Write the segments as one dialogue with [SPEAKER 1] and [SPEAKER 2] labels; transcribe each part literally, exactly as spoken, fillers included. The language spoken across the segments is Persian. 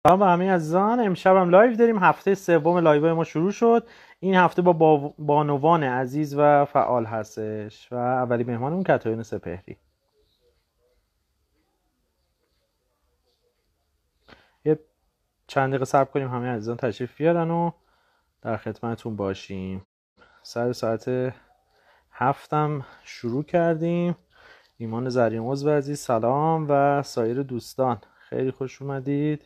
[SPEAKER 1] سلام به همه عزیزان. امشب هم لایو داریم. هفته سوم لایو ما شروع شد. این هفته با با- بانوان عزیز و فعال هستش و اولی مهمانمون کاترین سپهری. یه چند دقیقه صبر کنیم همه عزیزان تشریف بیارن و در خدمتتون باشیم. سر ساعت هفتم شروع کردیم. ایمان زرین عضو عزیز سلام و سایر دوستان خیلی خوش اومدید.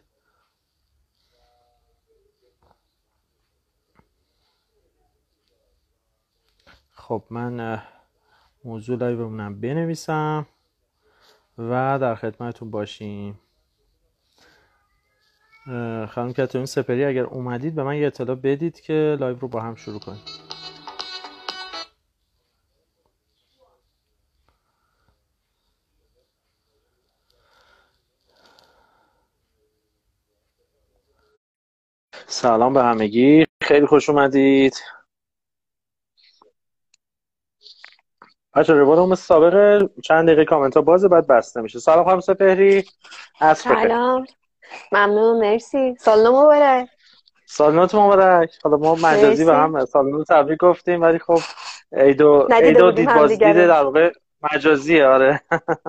[SPEAKER 1] خب من موضوع لایومونم بنویسم و در خدمتتون باشیم. خانم کاترین سپهری اگر اومدید به من یه اطلاع بدید که لایو رو با هم شروع کنیم. سلام به همگی، خیلی خوش اومدید. بچه روال هم سابقه چند دقیقه کامنت ها بازه بعد بسته میشه. سلام خانم سپهری، عصر بخیر.
[SPEAKER 2] سلام، ممنون، مرسی. سال نو مبارک.
[SPEAKER 1] سال نوت مبارک. حالا ما مجازی به
[SPEAKER 2] مرسی.
[SPEAKER 1] هم سال نو تبریک گفتیم ولی خب عید و عید
[SPEAKER 2] ندیده
[SPEAKER 1] و
[SPEAKER 2] بودیم
[SPEAKER 1] دید باز
[SPEAKER 2] همدیگه
[SPEAKER 1] دیده
[SPEAKER 2] رو.
[SPEAKER 1] در واقع مجازیه. آره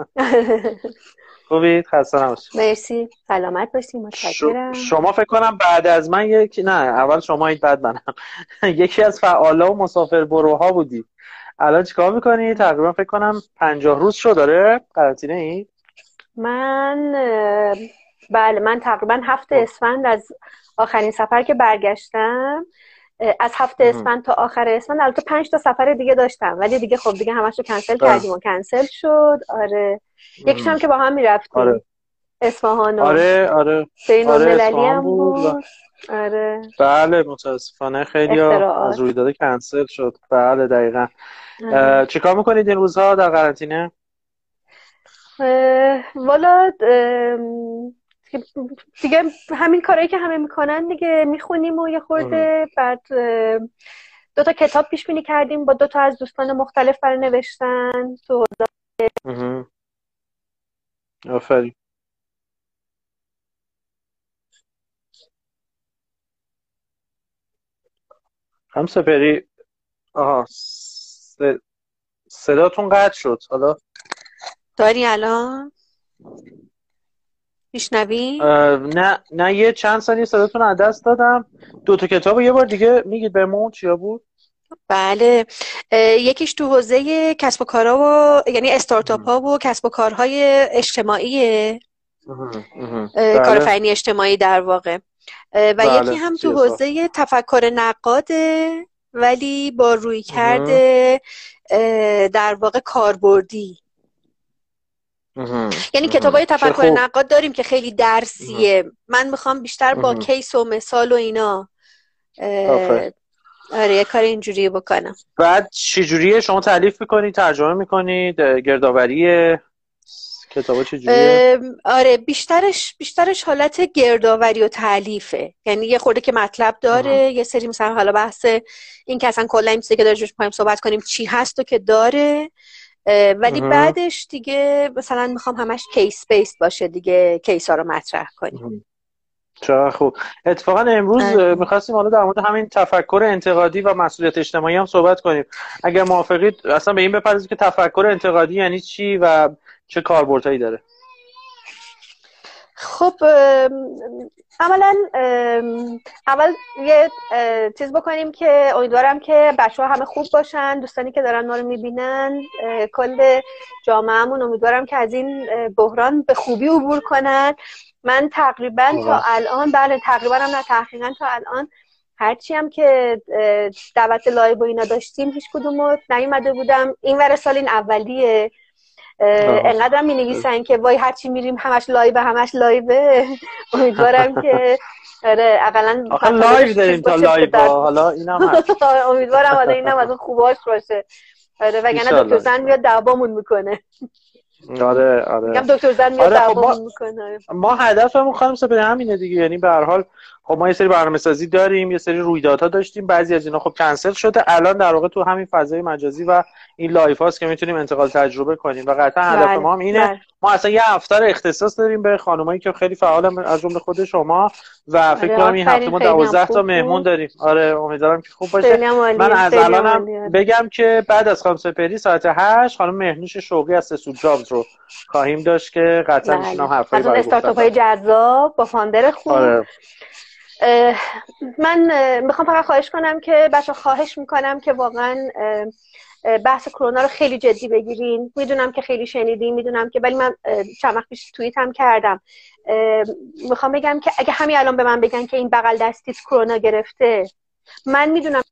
[SPEAKER 1] خوبید؟ خسته نباشید.
[SPEAKER 2] مرسی، سلامت باشی،
[SPEAKER 1] ش...
[SPEAKER 2] متشکرم.
[SPEAKER 1] شما فکر کنم بعد از من یک نه اول شما این بعد منم یکی از فعالا و مسافر بروها بودی. الان چیکار میکنی؟ تقریبا فکر کنم پنجاه روز شد داره قرنطینه ای؟
[SPEAKER 2] من اه، بله، من تقریبا هفته اسفند از آخرین سفر که برگشتم، اه، از هفته اسفند تا آخر اسفند البته پنج تا سفر دیگه داشتم ولی دیگه خب دیگه همش رو کنسل کردیم و کنسل شد. آره، یکیش هم که با هم میرفتیم.
[SPEAKER 1] آره
[SPEAKER 2] اصفهان و
[SPEAKER 1] آره آره
[SPEAKER 2] بین
[SPEAKER 1] آره
[SPEAKER 2] المللی
[SPEAKER 1] اصفهان
[SPEAKER 2] هم
[SPEAKER 1] بود و
[SPEAKER 2] بود. آره،
[SPEAKER 1] بله متاسفانه خیلی ها از
[SPEAKER 2] اختراعات.
[SPEAKER 1] رویداد کنسل شد. بله دقیقا.
[SPEAKER 2] آره.
[SPEAKER 1] چیکار میکنید این روزها در قرنطینه؟
[SPEAKER 2] اه، والا ام، دیگه همین کارهایی که همه میکنن دیگه، میخونیم و یه خورده بعد اه، دو تا کتاب پیش بینی کردیم با دو تا از دوستان مختلف برای نوشتن تو.
[SPEAKER 1] مهم. آفرین. هم سپری. آها س... صداتون قطع شد. حالا
[SPEAKER 2] داری الان میشنوی؟
[SPEAKER 1] اه، نه نه یه چند ثانیه صداتون از دست دادم. دو تا کتاب یه بار دیگه میگید بهمون چیا بود؟
[SPEAKER 2] بله، اه، یکیش تو حوزه کسب و کارها و یعنی استارتاپ ها و کسب و کارهای اجتماعیه،
[SPEAKER 1] مهم. مهم.
[SPEAKER 2] اه،
[SPEAKER 1] بله
[SPEAKER 2] کارآفرینی اجتماعی در واقع. اه، و یکی
[SPEAKER 1] بله
[SPEAKER 2] هم تو
[SPEAKER 1] سی اس آر.
[SPEAKER 2] حوزه تفکر نقاده ولی با روی
[SPEAKER 1] مهم.
[SPEAKER 2] کرده در واقع کاربردی.
[SPEAKER 1] مهم.
[SPEAKER 2] یعنی
[SPEAKER 1] مهم.
[SPEAKER 2] کتابای
[SPEAKER 1] چه
[SPEAKER 2] تفکر
[SPEAKER 1] خوب.
[SPEAKER 2] نقاد داریم که خیلی
[SPEAKER 1] مهم.
[SPEAKER 2] درسیه، من میخوام بیشتر با
[SPEAKER 1] مهم.
[SPEAKER 2] کیس و مثال و اینا
[SPEAKER 1] آفرین.
[SPEAKER 2] اه، آره یه کار اینجوری بکنم.
[SPEAKER 1] بعد چجوریه شما تالیف میکنید، ترجمه میکنید، گردآوری کتابا چجوریه؟
[SPEAKER 2] ام، آره، بیشترش بیشترش حالت گردآوری و تالیفه، یعنی یه خورده که مطلب
[SPEAKER 1] مهم.
[SPEAKER 2] داره، یه سری مثلا حالا بحث این که اصلا کلا این چیزی که داریم می‌خوایم صحبت کنیم چی هست و که داره، اه، ولی
[SPEAKER 1] مهم.
[SPEAKER 2] بعدش دیگه مثلا میخوام همش کیس بیس باشه دیگه، کیس ها رو مطرح کنیم.
[SPEAKER 1] مهم. چرا خوب. اتفاقا امروز
[SPEAKER 2] آره.
[SPEAKER 1] میخواستیم حالا در مورد همین تفکر انتقادی و مسئولیت اجتماعی هم صحبت کنیم. اگر موافقید اصلا به این بپردازیم که تفکر انتقادی یعنی چی و چه کاربردهایی داره.
[SPEAKER 2] خب ام، عملا ام، اول یه اه، چیز بکنیم که امیدوارم که بچه ها همه خوب باشن، دوستانی که دارن ما رو میبینن، کل جامعهمون، امیدوارم که از این اه، بحران به خوبی عبور کنن. من تقریبا تا
[SPEAKER 1] واقعا
[SPEAKER 2] الان، بله تقریبا هم نه تحقیقا تا الان، هرچی هم که اه، دعوت لایو و اینا داشتیم هیچ کدومو نیومده بودم. این ور سال این اولیه. انقدر هم می نویسن که وای هرچی میریم همش لایو همش لایوه. امیدوارم که آره اقلا
[SPEAKER 1] آخه
[SPEAKER 2] مطالبش
[SPEAKER 1] لایو
[SPEAKER 2] چیز
[SPEAKER 1] داریم تا
[SPEAKER 2] باشه که
[SPEAKER 1] لایو
[SPEAKER 2] در
[SPEAKER 1] حالا اینم هست.
[SPEAKER 2] امیدوارم آره اینم از اون خوباش باشه. آره وگرنه
[SPEAKER 1] ایشالله
[SPEAKER 2] دکتر زن
[SPEAKER 1] ایشالله.
[SPEAKER 2] میاد دعوامون میکنه.
[SPEAKER 1] آره آره
[SPEAKER 2] میگم دکتر زن میاد
[SPEAKER 1] آره خب
[SPEAKER 2] دعوا
[SPEAKER 1] ما...
[SPEAKER 2] میکنه.
[SPEAKER 1] ما هدفمون خانم سپهری همینه دیگه، یعنی به هر حال خب ما یه سری برنامه‌سازی داریم، یه سری رویدادها داشتیم، بعضی از اینا خب کنسل شده، الان در واقع تو همین فضای مجازی و این لایف هاست که میتونیم انتقال تجربه کنیم و قطعا هدف
[SPEAKER 2] بله.
[SPEAKER 1] ما هم اینه.
[SPEAKER 2] بله.
[SPEAKER 1] ما اصلا یه هفته رو اختصاص داریم به خانمایی که خیلی فعالن از جمله خود شما و
[SPEAKER 2] آره
[SPEAKER 1] فکر کنم این هفته ما دوازده تا مهمون داریم. آره امیدوارم که خوب باشه. من از الانم بگم که بعد از خانم سپهری ساعت هشت خانم مهنوش شوقی از سسو جابز رو خواهیم داشت که قطعا
[SPEAKER 2] بله.
[SPEAKER 1] ایشون هم حرفایی
[SPEAKER 2] برای گفتن. از استارتاپ‌های جذاب با فاندر خوب. آره. من میخوام فقط خواهش کنم که بچه خواهش میکنم که واقعا بحث کرونا رو خیلی جدی بگیرین. میدونم که خیلی شنیدین، میدونم که، ولی من چند وقت پیش توییت هم کردم. میخوام بگم که اگه همین الان به من بگن که این بغل دستیت کرونا گرفته، من میدونم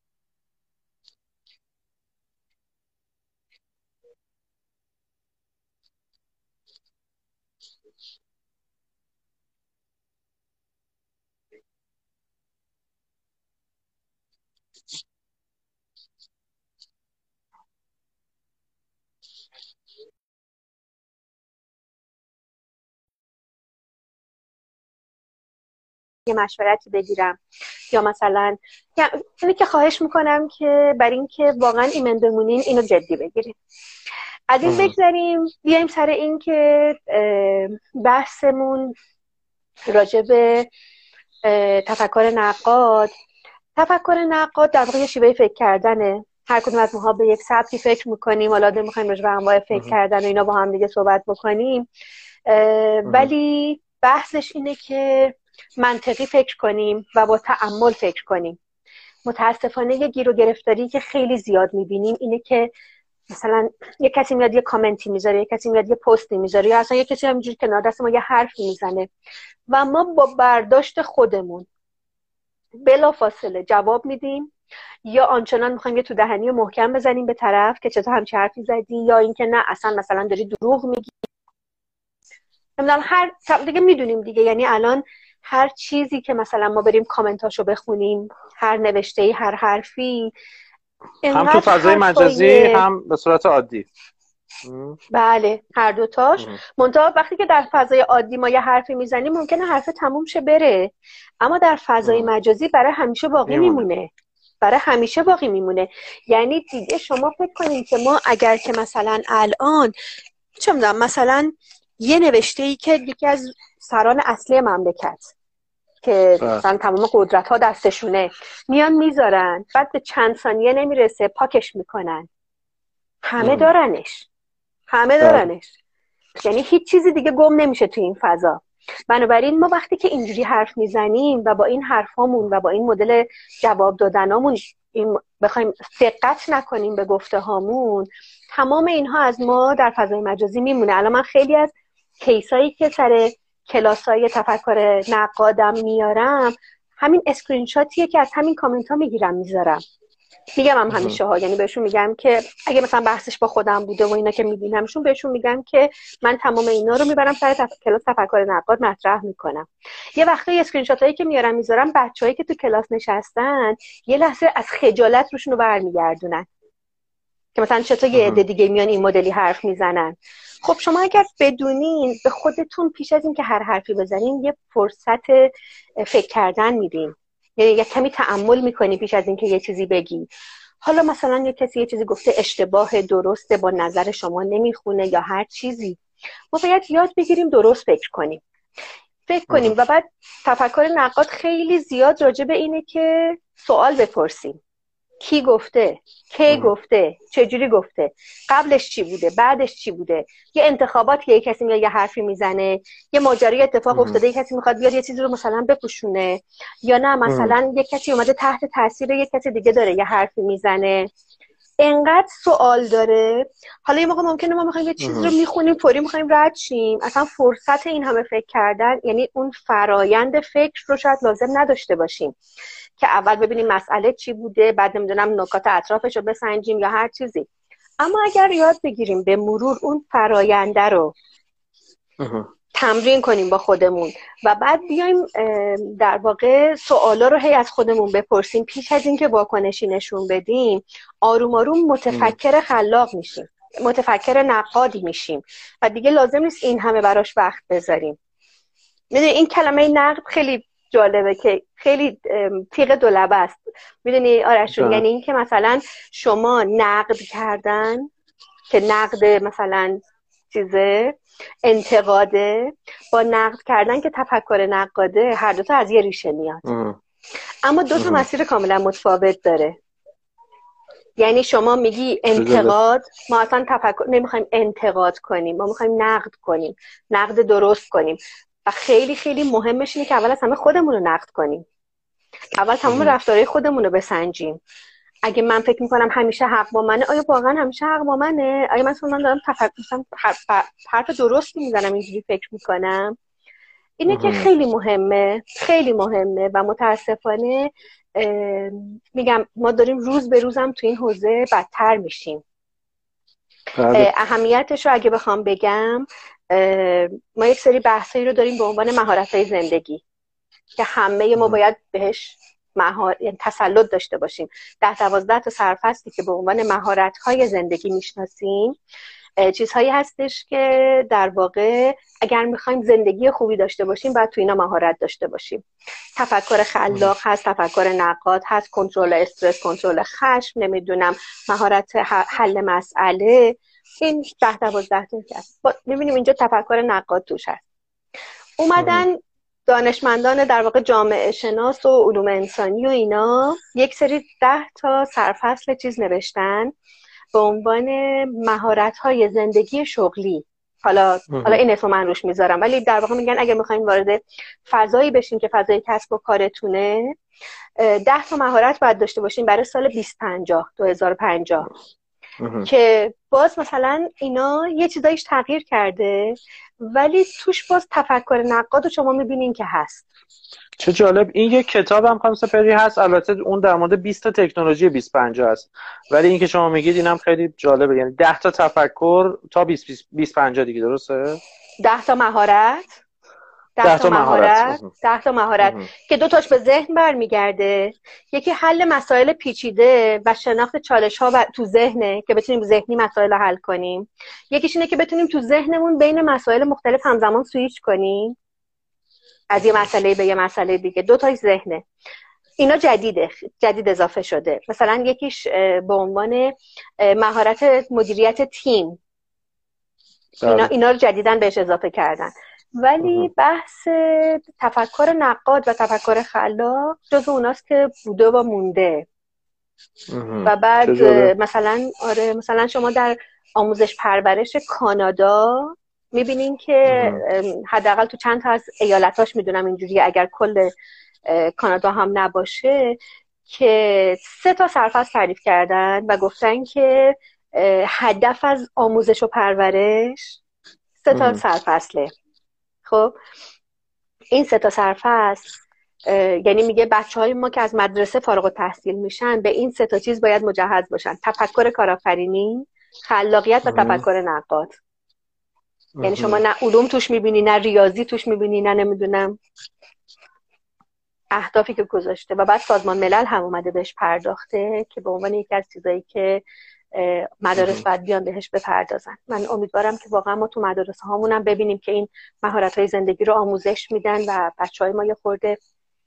[SPEAKER 2] یه مشورتی بگیرم یا مثلا یعنی که خواهش میکنم که برای این که واقعا ایمن بمونین اینو جدی بگیریم. از این بگذاریم بیایم سر این که بحثمون راجع به تفکر نقاد. تفکر نقاد در واقع شیوه فکر کردنه. هر کدوم از ماها به یک سبکی فکر میکنیم، حالا میخوایم راجع به انواع فکر کردن و اینا با هم دیگه صحبت بکنیم، ولی بحثش اینه که منطقی فکر کنیم و با تأمل فکر کنیم. متاسفانه یه گیر و گرفتاری که خیلی زیاد میبینیم اینه که مثلا یه کسی میاد یه کامنتی میذاره، یه کسی میاد یه پستی میذاره، یا اصلا یه کسی همینجوری کنار دست ما یه حرفی میزنه و ما با برداشت خودمون بلا فاصله جواب میدیم، یا آنچنان میخوایم یه تو دهنی محکم بزنیم به طرف که چطور همچی حرفی زدی، یا اینکه نه اصلا مثلا داری دروغ میگی. نمیدونم هر دیگه میدونیم دیگه، یعنی الان هر چیزی که مثلا ما بریم کامنتاشو بخونیم، هر نوشته‌ای، هر حرفی،
[SPEAKER 1] هم تو فضای مجازی هم به صورت عادی.
[SPEAKER 2] بله هر دوتاش. منتها وقتی که در فضای عادی ما یه حرفی میزنیم ممکنه حرف تموم شه بره، اما در فضای مجازی برای همیشه باقی میمونه. میمونه برای همیشه باقی میمونه. یعنی دیگه شما فکر کنید که ما اگر که مثلا الان چه میدونم مثلا یه نوشته‌ای که یکی از سران اصلی مملکت که مثلا تمام قدرت ها دستشونه میان میذارن، بعد به چند ثانیه نمیرسه پاکش میکنن، همه ام. دارنش همه دارنش یعنی هیچ چیزی دیگه گم نمیشه تو این فضا. بنابراین ما وقتی که اینجوری حرف میزنیم و با این حرفامون و با این مدل جواب دادنامون این بخوایم دقت نکنیم به گفته هامون، تمام اینها از ما در فضای مجازی میمونه. الان من خیلی از کیسایی که سر کلاسای تفکر نقادم میارم همین اسکرین شاتیه که از همین کامنت ها میگیرم میذارم. میگم هم همیشه ها، یعنی بهشون میگم که اگه مثلا بحثش با خودم بوده و اینا که میبینمشون، بهشون میگم که من تمام اینا رو میبرم سر تف... کلاس تفکر نقاد مطرح میکنم. یه وقتی اسکرین شاتایی که میارم میذارم، بچه‌هایی که تو کلاس نشستن یه لحظه از خجالت روشون رو برمیگردونن که مثلا چطور یه عده دیگه میان این مدلی حرف میزنن. خب شما اگر بدونین به خودتون پیش از این که هر حرفی بزنین یه فرصت فکر کردن میدین، یعنی یه کمی تأمل میکنی پیش از این که یه چیزی بگی. حالا مثلا یه کسی یه چیزی گفته اشتباه، درسته، با نظر شما نمیخونه یا هر چیزی، ما باید یاد بگیریم درست فکر کنیم فکر کنیم و بعد تفکر نقاد خیلی زیاد راجع به اینه که سوال بپرسیم. کی گفته؟ کی گفته؟ چجوری گفته؟ قبلش چی بوده؟ بعدش چی بوده؟ یه انتخابات که یه کسی میاد یه حرفی میزنه، یه ماجرای اتفاق افتاده، یه کسی میخواد بیاد یه چیزی رو مثلا بپوشونه، یا نه مثلا یه کسی اومده تحت تاثیر یه کسی دیگه داره یه حرفی میزنه، انقدر سوال داره. حالا یه موقع ممکنه ما میخوایم یه چیزی رو میخونیم فوری میخوایم رد شیم، اصلا فرصت این همه فکر کردن، یعنی اون فرایند فکر رو شاید لازم نداشته باشیم که اول ببینیم مسئله چی بوده، بعد نمیدونم نکات اطرافش رو بسنجیم یا هر چیزی. اما اگر یاد بگیریم به مرور اون فراینده رو تمرین کنیم با خودمون و بعد بیایم در واقع سوالا رو هی از خودمون بپرسیم پیش از اینکه واکنشی نشون بدیم، آروم آروم متفکر خلاق میشیم. متفکر نقادی میشیم و دیگه لازم نیست این همه براش وقت بذاریم. میدونی این کلمه نقد خیلی جالبه که خیلی تیغ دولبه است. میدونی آرشون، یعنی این که مثلا شما نقد کردن که نقد مثلا چیزه انتقاده با نقد کردن که تفکر نقاده، هر دوتا از یه ریشه میاد اه. اما دو تا مسیر کاملا متفاوت داره. یعنی شما میگی انتقاد، ما اصلا تفکر نمیخوایم انتقاد کنیم، ما میخوایم نقد کنیم، نقد درست کنیم و خیلی خیلی مهمش اینه که اول از همه خودمون رو نقد کنیم، اول تمام رفتارهای خودمون رو بسنجیم. اگه من فکر میکنم همیشه حق با منه، آیا واقعا همیشه حق با منه؟ آیا مثلا من دارم تفکر مثلا حرف, حرف درستی میزنم اینجوری فکر میکنم؟ اینه که خیلی مهمه، خیلی مهمه و متاسفانه میگم ما داریم روز به روزم تو این حوزه بدتر میشیم. اهمیتش رو اگه بخوام بگم، ما یک سری بحثایی رو داریم به عنوان مهارت‌های زندگی که همه ما باید بهش مهار... یعنی تسلط داشته باشیم. ده دوازده تا سرفصلی که به عنوان مهارت‌های زندگی میشناسیم چیزهایی هستش که در واقع اگر میخوایم زندگی خوبی داشته باشیم باید تو اینا مهارت داشته باشیم. تفکر خلاق هست، تفکر نقاد هست، کنترل استرس، کنترل خشم، نمیدونم مهارت حل مسئله. این ده دوازده تا هست. میبینیم اینجا تفکر نقاد توش هست. اومدن دانشمندان در واقع جامعه شناس و علوم انسانی و اینا یک سری ده تا سرفصل چیز نوشتن به عنوان مهارت‌های زندگی شغلی. حالا حالا این اسمو من روش میذارم، ولی در واقع میگن اگه میخواین وارد فضایی بشین که فضای کسب و کارتونه، ده تا مهارت باید داشته باشین برای سال بیست پنجاه دو هزار و پنجاه که باز مثلا اینا یه چیزایش تغییر کرده ولی توش باز تفکر نقاد رو شما میبینین که هست.
[SPEAKER 1] چه جالب. این یک کتاب هم خانم سپهری هست، البته اون در مورد بیست تا تکنولوژی بیست پنجاه است، ولی این که شما میگید اینم خیلی جالبه، یعنی ده تا تفکر تا بیست پنجاه دیگه، درسته؟
[SPEAKER 2] ده تا مهارت ده تا مهارت ده تا مهارت که دو تاش به ذهن برمیگرده. یکی حل مسائل پیچیده و شناخت چالش ها تو ذهنه که بتونیم ذهنی مسائل رو حل کنیم. یکیش اینه که بتونیم تو ذهنمون بین مسائل مختلف همزمان سویچ کنیم از یه مسئله به یه مسئله دیگه. دو تاش ذهنه. اینا جدیده، جدید اضافه شده. مثلا یکیش به عنوان مهارت مدیریت تیم، اینا اینا رو جدیداً بهش اضافه کردن. ولی بحث تفکر نقاد و تفکر خلاق جز اوناست که بوده و مونده. و بعد مثلا آره مثلا شما در آموزش پرورش کانادا میبینین که حداقل تو چند تا از ایالتاش میدونم اینجوریه، اگر کل کانادا هم نباشه، که سه تا سرفصل تعریف کردن و گفتن که هدف از آموزش و پرورش سه تا سرفصله. خب این سه تا سرفصل یعنی میگه بچه‌های ما که از مدرسه فارغ التحصیل میشن به این سه تا چیز باید مجهز باشن: تفکر کارآفرینی، خلاقیت و تفکر نقاد. یعنی شما نه علوم توش میبینی، نه ریاضی توش میبینی، نه نمیدونم اهدافی که گذاشته. و بعد سازمان ملل هم اومده بهش پرداخته که به عنوان یکی از چیزایی که مدارس باید بیان بهش بپردازن. من امیدوارم که واقعا ما تو مدارس هامون هم ببینیم که این مهارت‌های زندگی رو آموزش میدن و بچه‌های ما یه خورده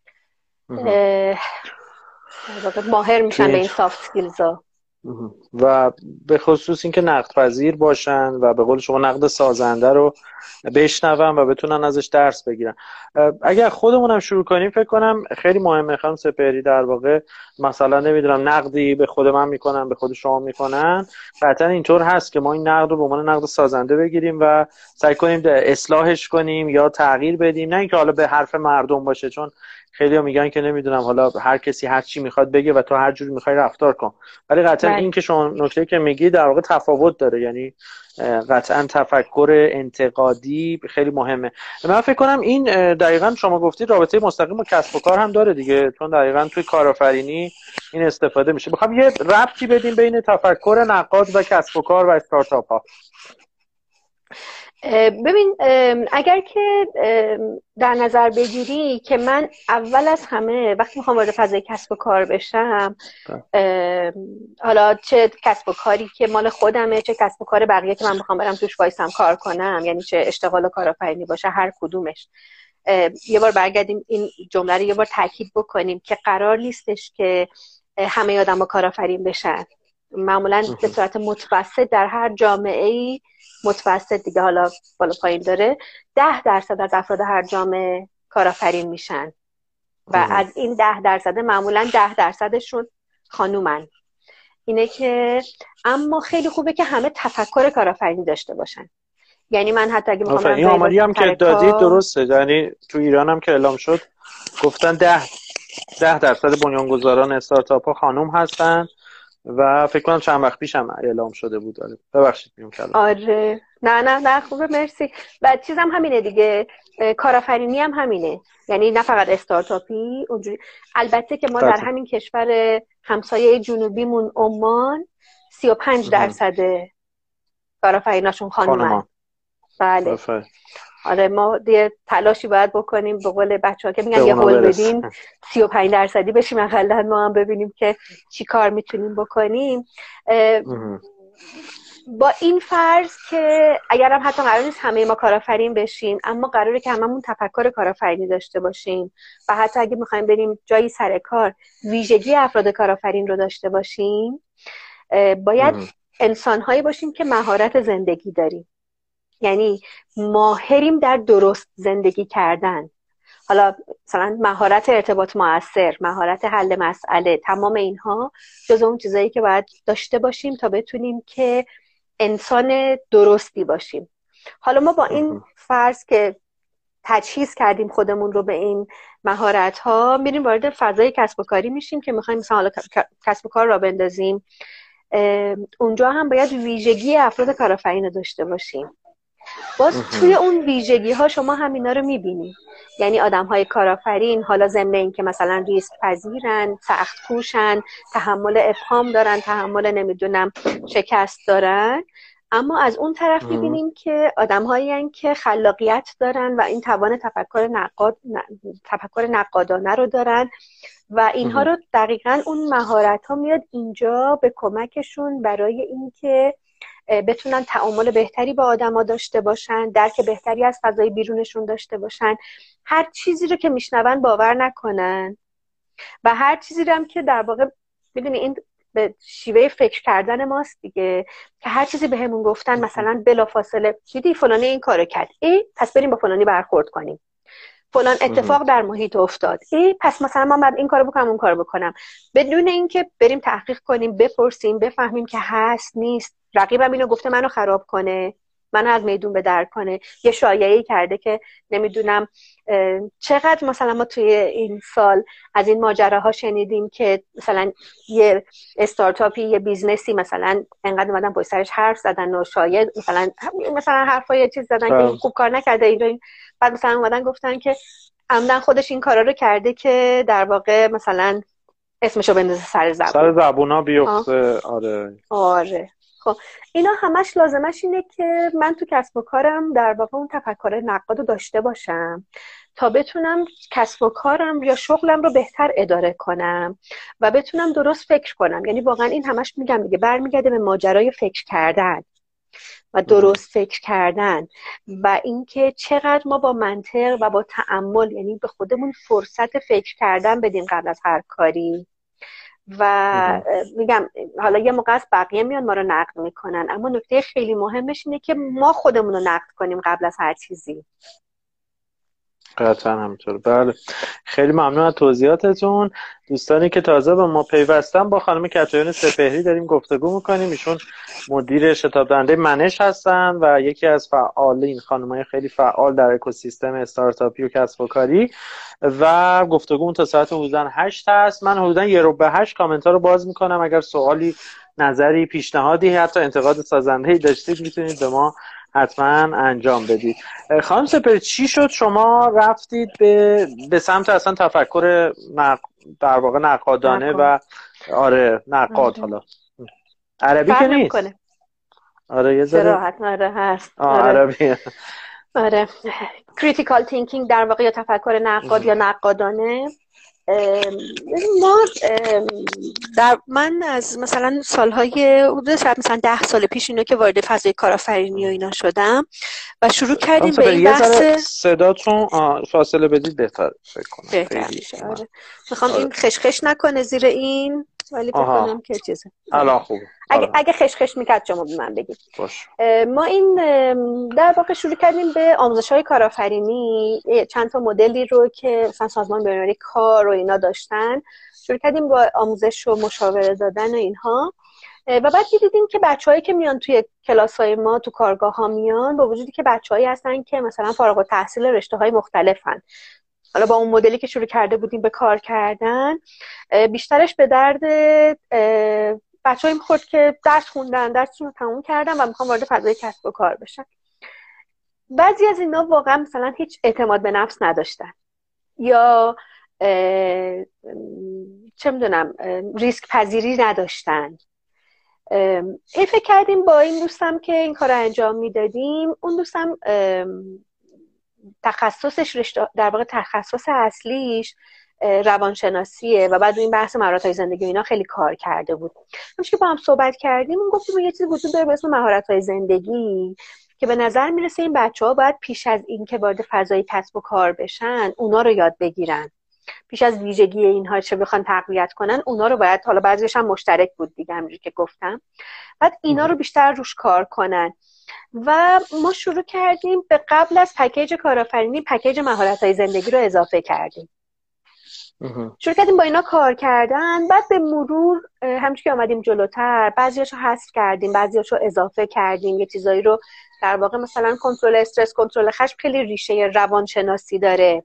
[SPEAKER 2] ماهر میشن به این سافت اسکیلزا
[SPEAKER 1] و به خصوص اینکه نقد پذیر باشن و به قول شما نقد سازنده رو بشنون و بتونن ازش درس بگیرن. اگر خودمونم شروع کنیم فکر کنم خیلی مهمه خانم سپهری، در واقع مثلا نمیدونم نقدی به خود من میکنن به خود شما میکنن، قطعا اینطور هست که ما این نقد رو به عنوان نقد سازنده بگیریم و سعی کنیم اصلاحش کنیم یا تغییر بدیم، نه اینکه حالا به حرف مردم باشه، چون خیلی‌ها میگن که نمیدونم حالا هر کسی هر چی میخواد بگه و تو هر جوری میخوای رفتار کن، ولی قطعا این که شما نکته که میگی در واقع تفاوت داره، یعنی قطعا تفکر انتقادی خیلی مهمه. من فکر کنم این دقیقاً شما گفتید رابطه مستقیم با کسب و کار هم داره دیگه، چون دقیقاً توی کارآفرینی این استفاده میشه. میخوام یه ربطی بدیم بین تفکر نقاد و کسب و کار و استارتاپ ها.
[SPEAKER 2] ببین اگر که در نظر بگیری که من اول از همه وقتی میخوام وارد فضای کسب و کار بشم، حالا چه کسب و کاری که مال خودمه، چه کسب و کار بقیه که من بخوام برم توش وایسم کار کنم، یعنی چه اشتغال و کارآفرینی باشه، هر کدومش یه بار برگردیم این جمله رو یه بار تاکید بکنیم که قرار نیستش که همه آدم‌ها کارآفرین بشن. معمولا به صورت متوسط در هر جامعه‌ای، متوسط دیگه حالا بالا پایین داره، ده درصد از افراد هر جامعه کارآفرین میشن و از این ده درصد معمولا ده درصدشون خانومن. اینه که اما خیلی خوبه که همه تفکر کارآفرینی داشته باشن. یعنی من حتی اگه میخوام
[SPEAKER 1] این آماری هم که دادید درسته، یعنی تو ایران هم که اعلام شد گفتن ده ده درصد بنیانگذاران استارتاپ ها خانم هستن و فکر کنم چند وقت پیش هم اعلام شده بود. آره ببخشید میون کلام.
[SPEAKER 2] آره نه نه نه خوبه مرسی. و چیزم همینه دیگه، کارآفرینی هم همینه، یعنی نه فقط استارتاپی اونجوری. البته که ما در همین کشور همسایه جنوبیمون عمان سی و پنج درصد کارآفریناشون خانومن. بله بفر. آره ما دیگه تلاشی باید بکنیم به قول بچه‌ها که میگن یه هول بدین سی و پنج درصدی بشیم اقلا ما هم ببینیم که چی کار میتونیم بکنیم. با این فرض که اگرم حتی قرار نیست همه ما کارآفرین بشیم، اما قراره که هممون تفکر کارآفرینی داشته باشیم و حتی اگه میخوایم بریم جایی سر کار ویژگی افراد کارآفرین رو داشته باشیم، باید انسان‌هایی باشیم که مهارت زندگی داریم، یعنی ماهریم در درست زندگی کردن. حالا مثلا مهارت ارتباط مؤثر، مهارت حل مسئله، تمام اینها جز اون چیزایی که باید داشته باشیم تا بتونیم که انسان درستی باشیم. حالا ما با این فرض که تجهیز کردیم خودمون رو به این مهارت ها، میریم وارد فضای کسب و کاری میشیم که میخوایم مثلا حالا کسب و کار را بندازیم. اونجا هم باید ویژگی افراد کارآفرین رو داشته باشیم. باز توی اون ویژگی ها شما همینا رو میبینی، یعنی آدم های کارآفرین حالا ضمن این که مثلا ریسک پذیرن، سخت کوشن، تحمل ابهام دارن، تحمل نمیدونم شکست دارن، اما از اون طرف میبینیم که آدم هایی هستن که خلاقیت دارن و این توان تفکر نقاد تفکر نقادانه رو دارن و اینها رو دقیقاً اون مهارت ها میاد اینجا به کمکشون برای اینکه بتونن تعامل بهتری با آدما داشته باشن، درک بهتری از فضای بیرونشون داشته باشن، هر چیزی رو که میشنون باور نکنن و هر چیزی رو هم که در واقع میدونی این به شیوه فکر کردن ماست دیگه، که هر چیزی بهمون گفتن مثلا بلافاصله دیدی فلانی این کارو کرد، ای پس بریم با فلانی برخورد کنیم، فلان اتفاق در محیط افتاد، ای پس مثلا من بعد این کارو بکنم اون کارو بکنم، بدون اینکه بریم تحقیق کنیم، بپرسیم، بفهمیم که هست نیست، رقیبم اینو گفته منو خراب کنه، منو از میدون به در کنه، یه شایعه‌ای کرده که نمیدونم چقدر مثلا ما توی این سال از این ماجراها شنیدیم که مثلا یه استارتاپی، یه بیزنسی مثلا انقدر اومدن پشت سرش حرف زدن و شایع مثلا مثلا حرفای چیز زدن که خوب کار نکرده اینجا، بعد مثلا اومدن گفتن که عمدن خودش این کارا رو کرده که در واقع مثلا اسمشو بندازه سر زبون،
[SPEAKER 1] سر زبونا بیفته. آره
[SPEAKER 2] آره خب اینا همش لازمش اینه که من تو کسب و کارم در واقع اون تفکر نقاد رو داشته باشم تا بتونم کسب و کارم یا شغلم رو بهتر اداره کنم و بتونم درست فکر کنم. یعنی واقعا این همش میگم دیگه برمیگرده به ماجرای فکر کردن و درست فکر کردن و اینکه چقدر ما با منطق و با تأمل، یعنی به خودمون فرصت فکر کردن بدیم قبل از هر کاری. و میگم حالا یه موقع از بقیه میان ما رو نقد میکنن، اما نکته خیلی مهمش اینه که ما خودمون رو نقد کنیم قبل از هر چیزی.
[SPEAKER 1] قطعا همینطور. بله خیلی ممنون از توضیحاتتون. دوستانی که تازه با ما پیوستن، با خانم کتایون سپهری داریم گفتگو میکنیم. ایشون مدیر شتاب دهنده منش هستن و یکی از فعالین، خانمای خیلی فعال در اکوسیستم استارتاپی و کسب و کاری و گفتگو تا ساعت حدوداً هشت هست. من حدوداً یه رو به هشت کامنت ها رو باز میکنم. اگر سوالی، نظری، پیشنهادی، حتی انتقاد سازنده‌ای داشتید میتونید به ما حتما انجام بدید. خانم سپهری چی شد شما رفتید به به سمت اصلا تفکر نق... در واقع نقادانه و آره نقاد؟ حالا عربی که نیست. آره یه ذره
[SPEAKER 2] راحت آره هست.
[SPEAKER 1] آره عربیه.
[SPEAKER 2] آره کریتیکال تینکینگ در واقع یا تفکر نقاد یا نقادانه. ما در من از مثلا سالهای حدود شاید مثلا ده سال پیش اینو که وارد فضای کارآفرینی و اینا شدم و شروع کردیم به این بحث.
[SPEAKER 1] صداتون فاصله بدید بهتر فکر کنم.
[SPEAKER 2] بهتر میشه. آره میخوام این خشخش نکنه زیر این ولی بکنم که چیزه.
[SPEAKER 1] الان خوبه.
[SPEAKER 2] اگه اگه خشخش میکرد شما به من بگید.
[SPEAKER 1] باش.
[SPEAKER 2] ما این در واقع شروع کردیم به آموزش‌های کارآفرینی، چند تا مدلی رو که مثلا سازمان بین‌المللی کار و اینا داشتن شروع کردیم با آموزش و مشاوره دادن و اینها و بعد دیدیم که بچه‌هایی که میان توی کلاس‌های ما تو کارگاه‌ها میان با وجودی که بچه‌هایی هستن که مثلا فارغ التحصیل رشته‌های مختلفن، حالا با اون مدلی که شروع کرده بودیم به کار کردن بیشترش به درد بچه‌ای می‌خورد که درس خوندن، درسشون رو تموم کردن و میخوان وارد فضای کسب و کار بشن. بعضی از اینا واقعا مثلا هیچ اعتماد به نفس نداشتن یا چه میدونم ریسک پذیری نداشتن. این فکر کردیم با این دوستم که این کار رو انجام میدادیم، اون دوستم تخصصش رشته در واقع تخصص اصلیش روانشناسیه و بعد این بحث مهارت‌های زندگی اینا خیلی کار کرده بود. همش که با هم صحبت کردیم اون گفتیم یه چیزی وجود داره به اسم مهارت‌های زندگی که به نظر میرسه این بچه‌ها باید پیش از این که وارد فضای کسب و کار بشن اونا رو یاد بگیرن، پیش از ویژگی اینها چه بخوان تقویت کنن اونا رو باید، حالا بعضیش هم مشترک بود دیگه همونجوری که گفتم، بعد اینا رو بیشتر روش کار کنن. و ما شروع کردیم به قبل از پکیج کارآفرینی پکیج مهارت‌های زندگی رو اضافه کردیم. شروع کردیم با اینا کار کردن، بعد به مرور همچون که آمدیم جلوتر بعضیاشو حذف کردیم، بعضیاشو اضافه کردیم، یه چیزایی رو در واقع مثلا کنترل استرس، کنترل خشم خیلی ریشه روانشناسی داره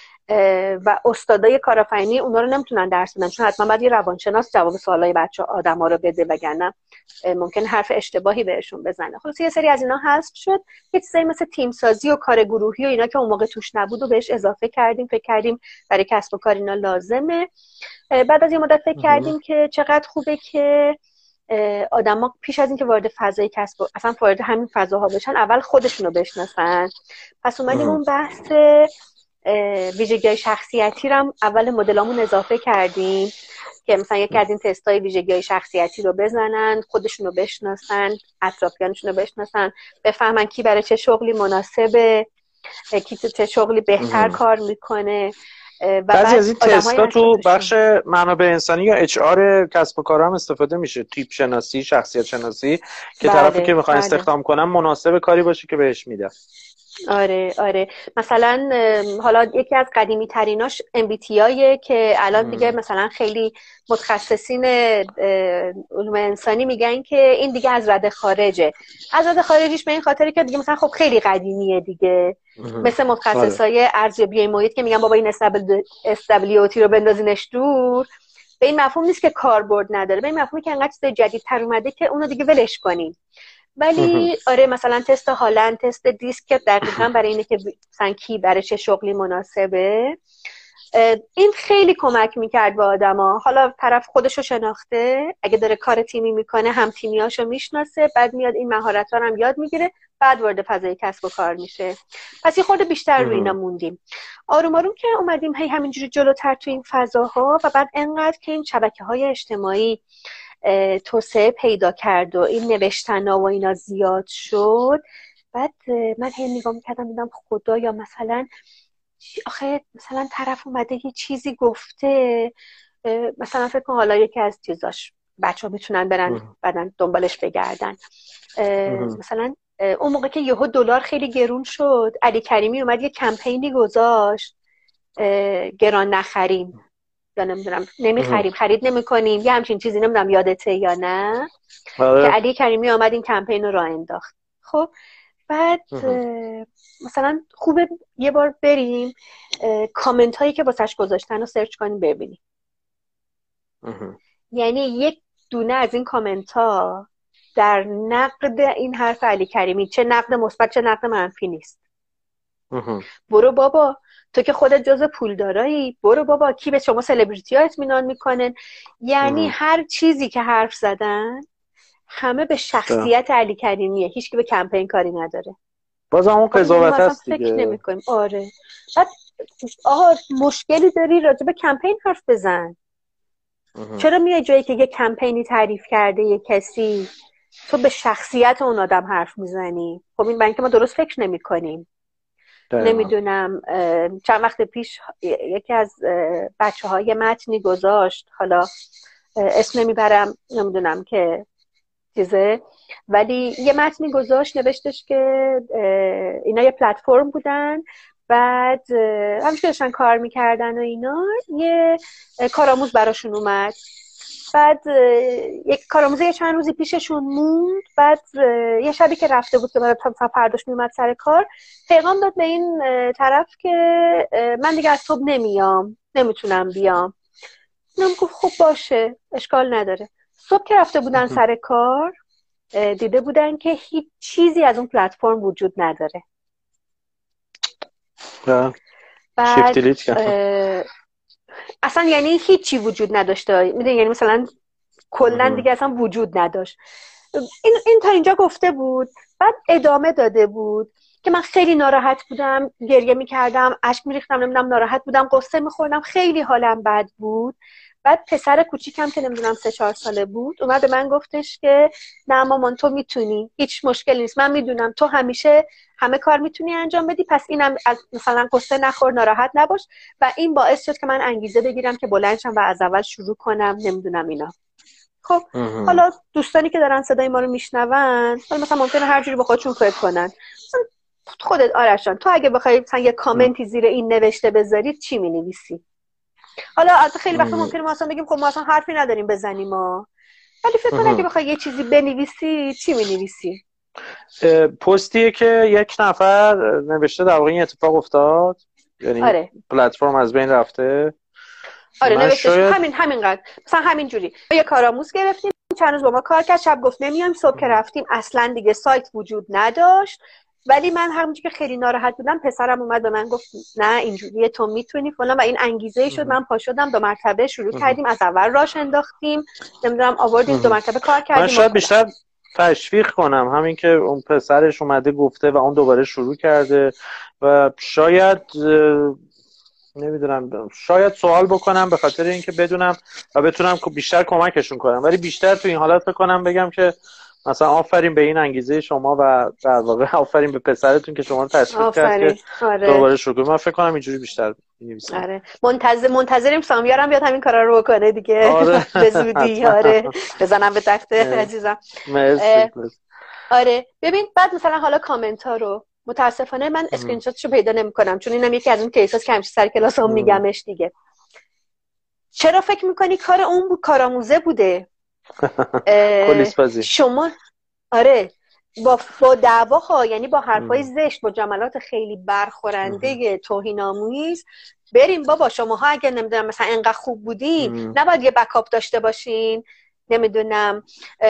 [SPEAKER 2] و استادای کارآفرینی اونا رو نمیتونن درس بدن چون حتما باید یه روانشناس جواب سوالای بچه آدما رو بده وگرنه ممکن حرف اشتباهی بهشون بزنه. خلاص یه سری از اینا حذف شد، یه چیزایی مثل تیم سازی و کار گروهی و اینا که اون موقع توش نبود و بهش اضافه کردیم، فکر کردیم برای کسب و کار اینا لازمه. بعد از یه مدت فکر کردیم که چقدر خوبه که آدما پیش از اینکه وارد فضای کسب و اصلا وارد همین فضاها بشن اول خودشون رو بشناسن. پس اومدیم اون بحث ویژگی‌های شخصیتی رو هم اول مدلامون اضافه کردیم که مثلا یک از این تستای ویژگی‌های شخصیتی رو بزنن، خودشون رو بشناسن، اطرافیانشون رو بشناسن، بفهمن کی برای چه شغلی مناسبه، کی تو چه شغلی بهتر ام. کار میکنه. و
[SPEAKER 1] بعضی از این تستا تو بخش منابع انسانی یا اچ آر کسب و کار هم استفاده میشه، تیپ شناسی، شخصیت شناسی که بله، طرفی که میخواد استخدام کنن مناسب کاری باشه که بهش میده.
[SPEAKER 2] آره آره مثلا حالا یکی از قدیمی تریناش ام بی تی آیه که الان دیگه مثلا خیلی متخصصین علوم انسانی میگن که این دیگه از رده خارجه. از رده خارجیش به این خاطره که دیگه مثلا خب خیلی قدیمیه دیگه، مثل متخصصای ارزیابی محیط که میگن بابا این استابیلیتی رو بندازینش دور، به این مفهوم نیست که کاربرد نداره، به این مفهومی که انقدر چیز جدیدتر اومده که اونو دیگه ولش کنین. ولی آره مثلا تست هالند، تست دیسک که دقیقاً برای اینه که مثلا کی برای چه شغلی مناسبه، این خیلی کمک میکرد به آدما. حالا طرف خودشو شناخته، اگه داره کار تیمی میکنه هم تیمیاشو میشناسه، بعد میاد این مهارت‌ها رو هم یاد میگیره، بعد وارد فضای کسب و کار میشه. پس یه خورده بیشتر روی اینا موندیم. آروم آروم که اومدیم هی همینجوری جلوتر تو این فضاها و بعد انقدر که این شبکه‌های اجتماعی توسعه پیدا کرد و این نوشتنا و اینا زیاد شد، بعد من هی نگاه میکردم دیدم خدایا مثلا آخه مثلا طرف اومده یه چیزی گفته، مثلا فکر کن حالا یکی از چیزاش بچه ها میتونن برن بعدن دنبالش بگردن، مثلا اون موقع که یهو دلار خیلی گرون شد علی کریمی اومد یه کمپینی گذاشت گران نخریم یا نمیدونم نمیخریم خرید نمیکنیم یه همچین چیزی، نمیدونم یادته یا نه آه. که علی کریمی آمد این کمپین رو راه انداخت. خب بعد مثلا خوبه یه بار بریم کامنت هایی که واسش گذاشتن رو سرچ کنیم ببینیم. یعنی یک دونه از این کامنت ها در نقد این حرف علی کریمی، چه نقد مثبت چه نقد منفی نیست. برو بابا تو که خودت جزء پولدارایی، برو بابا کی به شما سلبریتی ها اطمینان میکنن. یعنی ام. هر چیزی که حرف زدن همه به شخصیت علی کریمیه، هیچ کی به کمپین کاری نداره.
[SPEAKER 1] باز همون قضاوت هست دیگه.
[SPEAKER 2] فکر نمی‌کنیم. آره. بعد آها مشکلی داری راجع به کمپین حرف بزن. اه. چرا میای جایی که یه کمپینی تعریف کرده یه کسی تو به شخصیت اون آدم حرف میزنی؟ خب این برای اینکه ما درست فکر نمی‌کنیم. نمیدونم چند وقت پیش یکی از بچه های متنی گذاشت، حالا اسم نمیبرم، نمیدونم که چیزه، ولی یه متنی گذاشت نوشتش که اینا یه پلتفرم بودن، بعد همش که داشتن کار میکردن و اینا یه کارآموز براشون اومد، بعد یک کارآموز یه چند روزی پیششون موند، بعد یه شبی که رفته بود که بعد فرداش میومد سر کار پیغام داد به این طرف که من دیگه از صبح نمیام، نمیتونم بیام. اینم گفت خب باشه اشکال نداره. صبح که رفته بودن سر کار دیده بودن که هیچ چیزی از اون پلتفرم وجود نداره. بعد اصلا یعنی هیچی وجود نداشته، میدونی، یعنی مثلا کلا دیگه اصلا وجود نداشت. این این تا اینجا گفته بود. بعد ادامه داده بود که من خیلی ناراحت بودم، گریه میکردم، اشک میریختم، نمیدونم ناراحت بودم، قصه میخوردم، خیلی حالم بد بود. بعد پسر کوچیکم که نمیدونم سه چهار ساله بود اومد به من گفتش که نه مامان تو میتونی، هیچ مشکلی نیست، من میدونم تو همیشه همه کار میتونی انجام بدی، پس اینم از مثلا قصه نخور، ناراحت نباش. و این باعث شد که من انگیزه بگیرم که بلند شم و از اول شروع کنم، نمیدونم اینا. خب حالا دوستانی که دارن صدای ما رو میشنون حالا مثلا ممکنه هر جوری به خودشون فکر کنن. خودت آرشان تو اگه بخوای مثلا یه کامنتی زیر این نوشته بذاری چی مینویسی؟ حالا از خیلی وقتا ممکنه ما اصلا بگیم خب ما اصلا حرفی نداریم بزنیم ما، ولی فکر کنم اگه بخوای یه چیزی بنویسی چی مینویسی؟
[SPEAKER 1] پستیه که یک نفر نوشته در واقع این اتفاق افتاد، یعنی آره. پلتفرم از بین رفته.
[SPEAKER 2] آره نوشته شاید... همین همینقدر مثلا همین جوری یه کارآموز گرفتیم چند روز با ما کار کرد، شب گفت نمیام، صبح که رفتیم اصلا دیگه سایت وجود نداشت. ولی من همونجوری که خیلی ناراحت بودم پسرم اومد به من گفت نه اینجوریه تو میتونی فلان، و این انگیزه شد. من پا شدم دو مرتبه شروع کردیم، از اول راش انداختیم، نمیدونم آوردیم، دو مرتبه کار کردیم.
[SPEAKER 1] من شاید بیشتر تشویق کنم همین که اون پسرش اومده گفته و اون دوباره شروع کرده و شاید نمیدونم شاید سوال بکنم به خاطر اینکه بدونم و بتونم بیشتر کمکشون کنم، ولی بیشتر تو این حالت فکر کنم بگم که مثلا آفرین به این انگیزه شما و در واقع آفرین به پسرتون که شما رو تشویق کرد که آره. دوباره شروع. من فکر کنم اینجوری بیشتر می‌نویسم.
[SPEAKER 2] آره منتظر منتظریم سامیارم بیاد همین کارا رو بکنه دیگه. آره. به زودی آره بزنم به تخت عزیزم.
[SPEAKER 1] مرسی.
[SPEAKER 2] آره ببین بعد مثلا حالا کامنت ها رو متاسفانه من اسکرین شاتشو پیدا نمی‌کنم چون اینم یکی از اون کیساست که همیشه سر کلاسام میگمش دیگه. چرا فکر می‌کنی کار اون بود کارآموزه بوده؟ شما آره با با دعواها، یعنی با حرفای زشت، با جملات خیلی برخورنده توهین‌آمیز بریم بابا شماها اگه نمیدونم مثلا انقدر خوب بودین نباید یه بکاپ داشته باشین، نمیدونم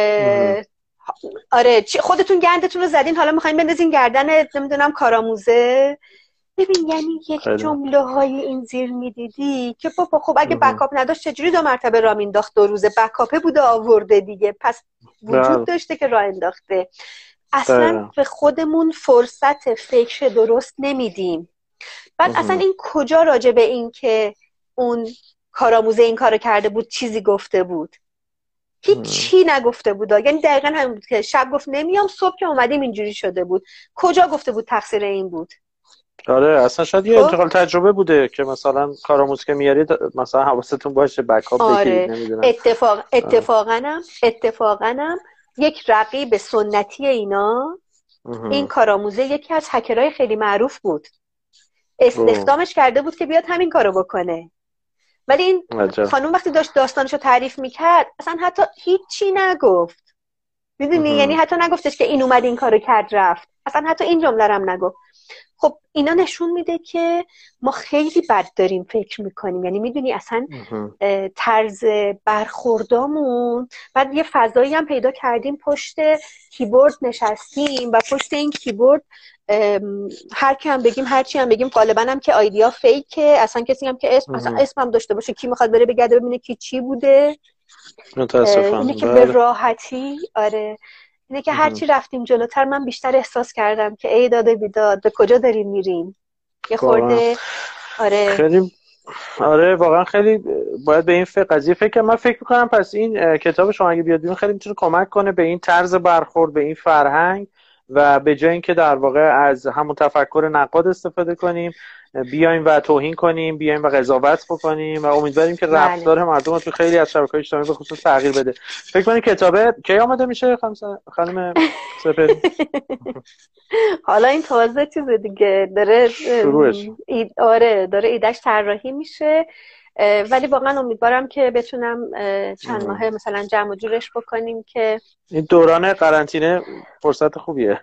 [SPEAKER 2] آره خودتون گندتون رو زدین حالا میخواین بندازین گردن نمیدونم کارآموزه. ببین یعنی یک جمله های این زیر میدیدی که بابا خب اگه بکاپ نداشت چجوری دو مرتبه راه مینداخت؟ دو روزه بکاپه بوده آورده دیگه، پس وجود داشته که راه انداخته. اصلا به خودمون فرصت فکر درست نمیدیم. بعد اصلا این کجا راجع به این که اون کارآموزه این کارو کرده بود چیزی گفته بود؟ هیچی نگفته بود. یعنی دقیقاً همین بود که شب گفت نمیام، صبح که اومدیم اینجوری شده بود. کجا گفته بود تقصیر این بود؟
[SPEAKER 1] آره اصلا شاید یه انتقال تجربه بوده که مثلا کارآموز که میارید مثلا حواستون باشه بکاپ
[SPEAKER 2] آره.
[SPEAKER 1] بگیرید نمیدونم.
[SPEAKER 2] اتفاق اتفاقاً اتفاقاً یک رقیب سنتی اینا اه. این کارآموزه یکی از هکرهای خیلی معروف بود. استخدامش کرده بود که بیاد همین کارو بکنه. ولی این عجب. خانوم وقتی داشت داستانشو تعریف میکرد اصلا حتی هیچی نگفت. میدونی یعنی حتی نگفتش که این اومد این کارو کرد رفت. اصلا حتی این جمله رو هم نگفت. خب اینا نشون میده که ما خیلی بد داریم فکر میکنیم. یعنی میدونی اصلا طرز برخوردامون، بعد یه فضایی هم پیدا کردیم پشت کیبورد نشستیم و پشت این کیبورد هر کی هم بگیم هر چی هم بگیم غالبا هم که آیدیا فیکه، اصلا کسی هم که اسم اصلا اسمم داشته باشه کی میخواد بره بگرده ببینه کی چی بوده.
[SPEAKER 1] متاسفانه.
[SPEAKER 2] اینه که به راحتی آره اینه که هرچی رفتیم جلوتر من بیشتر احساس کردم که ای داده بیداد به کجا داریم میریم. یه خورده آره
[SPEAKER 1] خیلی آره واقعا خیلی باید به این فکر قضیه فکر کنم. من فکر میکنم پس این کتاب شما اگه بیاد بیرون خیلی میتونه کمک کنه به این طرز برخورد، به این فرهنگ، و به جای اینکه در واقع از همون تفکر نقاد استفاده کنیم بیایم و توهین کنیم، بیایم و قضاوت بکنیم، و امیدواریم که رفتار مردم رو تو خیلی از شبکه‌های اجتماعی به خصوص تغییر بده. فکر کنید کتابه کی آماده میشه خانم سپهری؟
[SPEAKER 2] حالا این تازه چیز دیگه داره
[SPEAKER 1] شروعش
[SPEAKER 2] اید... آره داره ایدهش طراحی میشه، ولی واقعا امیدوارم که بتونم چند ماهه مثلا جمع و جورش بکنیم که
[SPEAKER 1] این دوران قرنطینه فرصت خوبیه.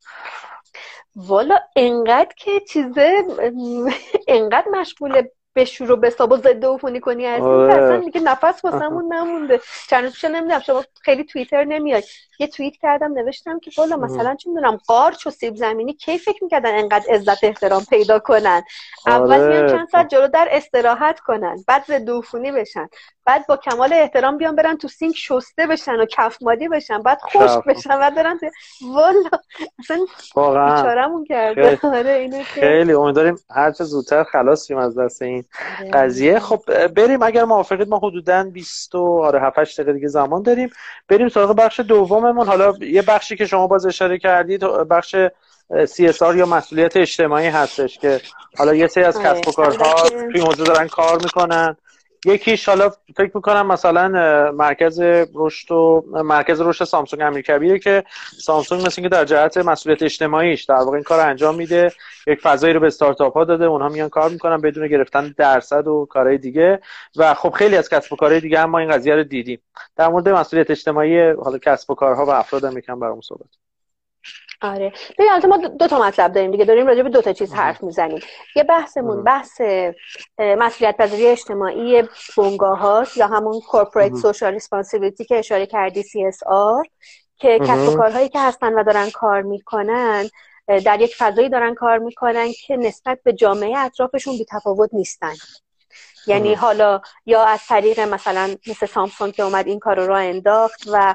[SPEAKER 2] والا انقدر که چیزه انقدر مشغول بشور و بساب و ضد عفونی کنی هستیم که اصلا دیگه نفس واسمون نمونده. چند روز پیش نمیدونم شما خیلی توییتر نمیاد، یه توییت کردم نوشتم که والا مثلا چه میدونم قارچ و سیب زمینی کی فکر میکردن انقدر عزت احترام پیدا کنن؟ اول میان چند ساعت جلو در استراحت کنن، بعد ضد عفونی بشن، بعد با کمال احترام بیان برن تو سینک شسته بشن و کف مادی بشن، بعد خشک بشن، بعد برن والا اصلا بیچاره‌مون کرده. آره اینه
[SPEAKER 1] خیلی امیدواریم هر چه زودتر خلاص شیم از دست این قضیه. خب بریم اگر موافقید، ما حدوداً بیست و آره هفت هشت دقیقه دیگه زمان داریم، بریم سراغ بخش دوممون. حالا یه بخشی که شما باز اشاره کردید بخش سی اس آر یا مسئولیت اجتماعی هستش که حالا یه سری از کسب و کارها توی موضوع دارن کار میکنن. یکیش حالا فکر میکنم مثلا مرکز رشد و مرکز رشد سامسونگ امیرکبیره که سامسونگ مثل اینکه در جهت مسئولیت اجتماعیش در واقع این کار انجام میده، یک فضایی رو به استارتاپ ها داده، اونها میان کار میکنن بدون گرفتن درصد و کارهای دیگه، و خب خیلی از کسب و کارهای دیگه هم ما این قضیه رو دیدیم. در مورد مسئولیت اجتماعی حالا کسب و کارها و افراد هم یکم برام صحبت.
[SPEAKER 2] آره ببین البته ما دو تا مطلب داریم دیگه، داریم راجع به دو تا چیز حرف میزنیم. یه بحثمون بحث مسئولیت پذیری اجتماعی بنگاه هاست یا همون corporate social responsibility که اشاره کردی سی اس آر، که کسب و کارهایی که هستن و دارن کار میکنن در یک فضایی دارن کار میکنن که نسبت به جامعه اطرافشون بی‌تفاوت نیستن. یعنی حالا یا از طریق مثلا مثل سامسونگ که اومد این کار رو راه انداخت و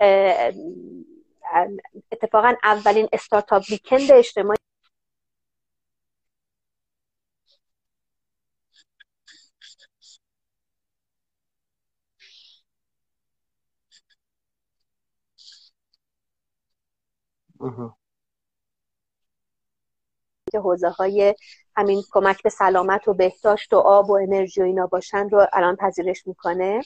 [SPEAKER 2] اتفاقا اولین استارتاپ ویکند اجتماعی که حوزه های همین کمک به سلامت و بهداشت و آب و انرژی و اینا باشن رو الان پذیرش میکنه.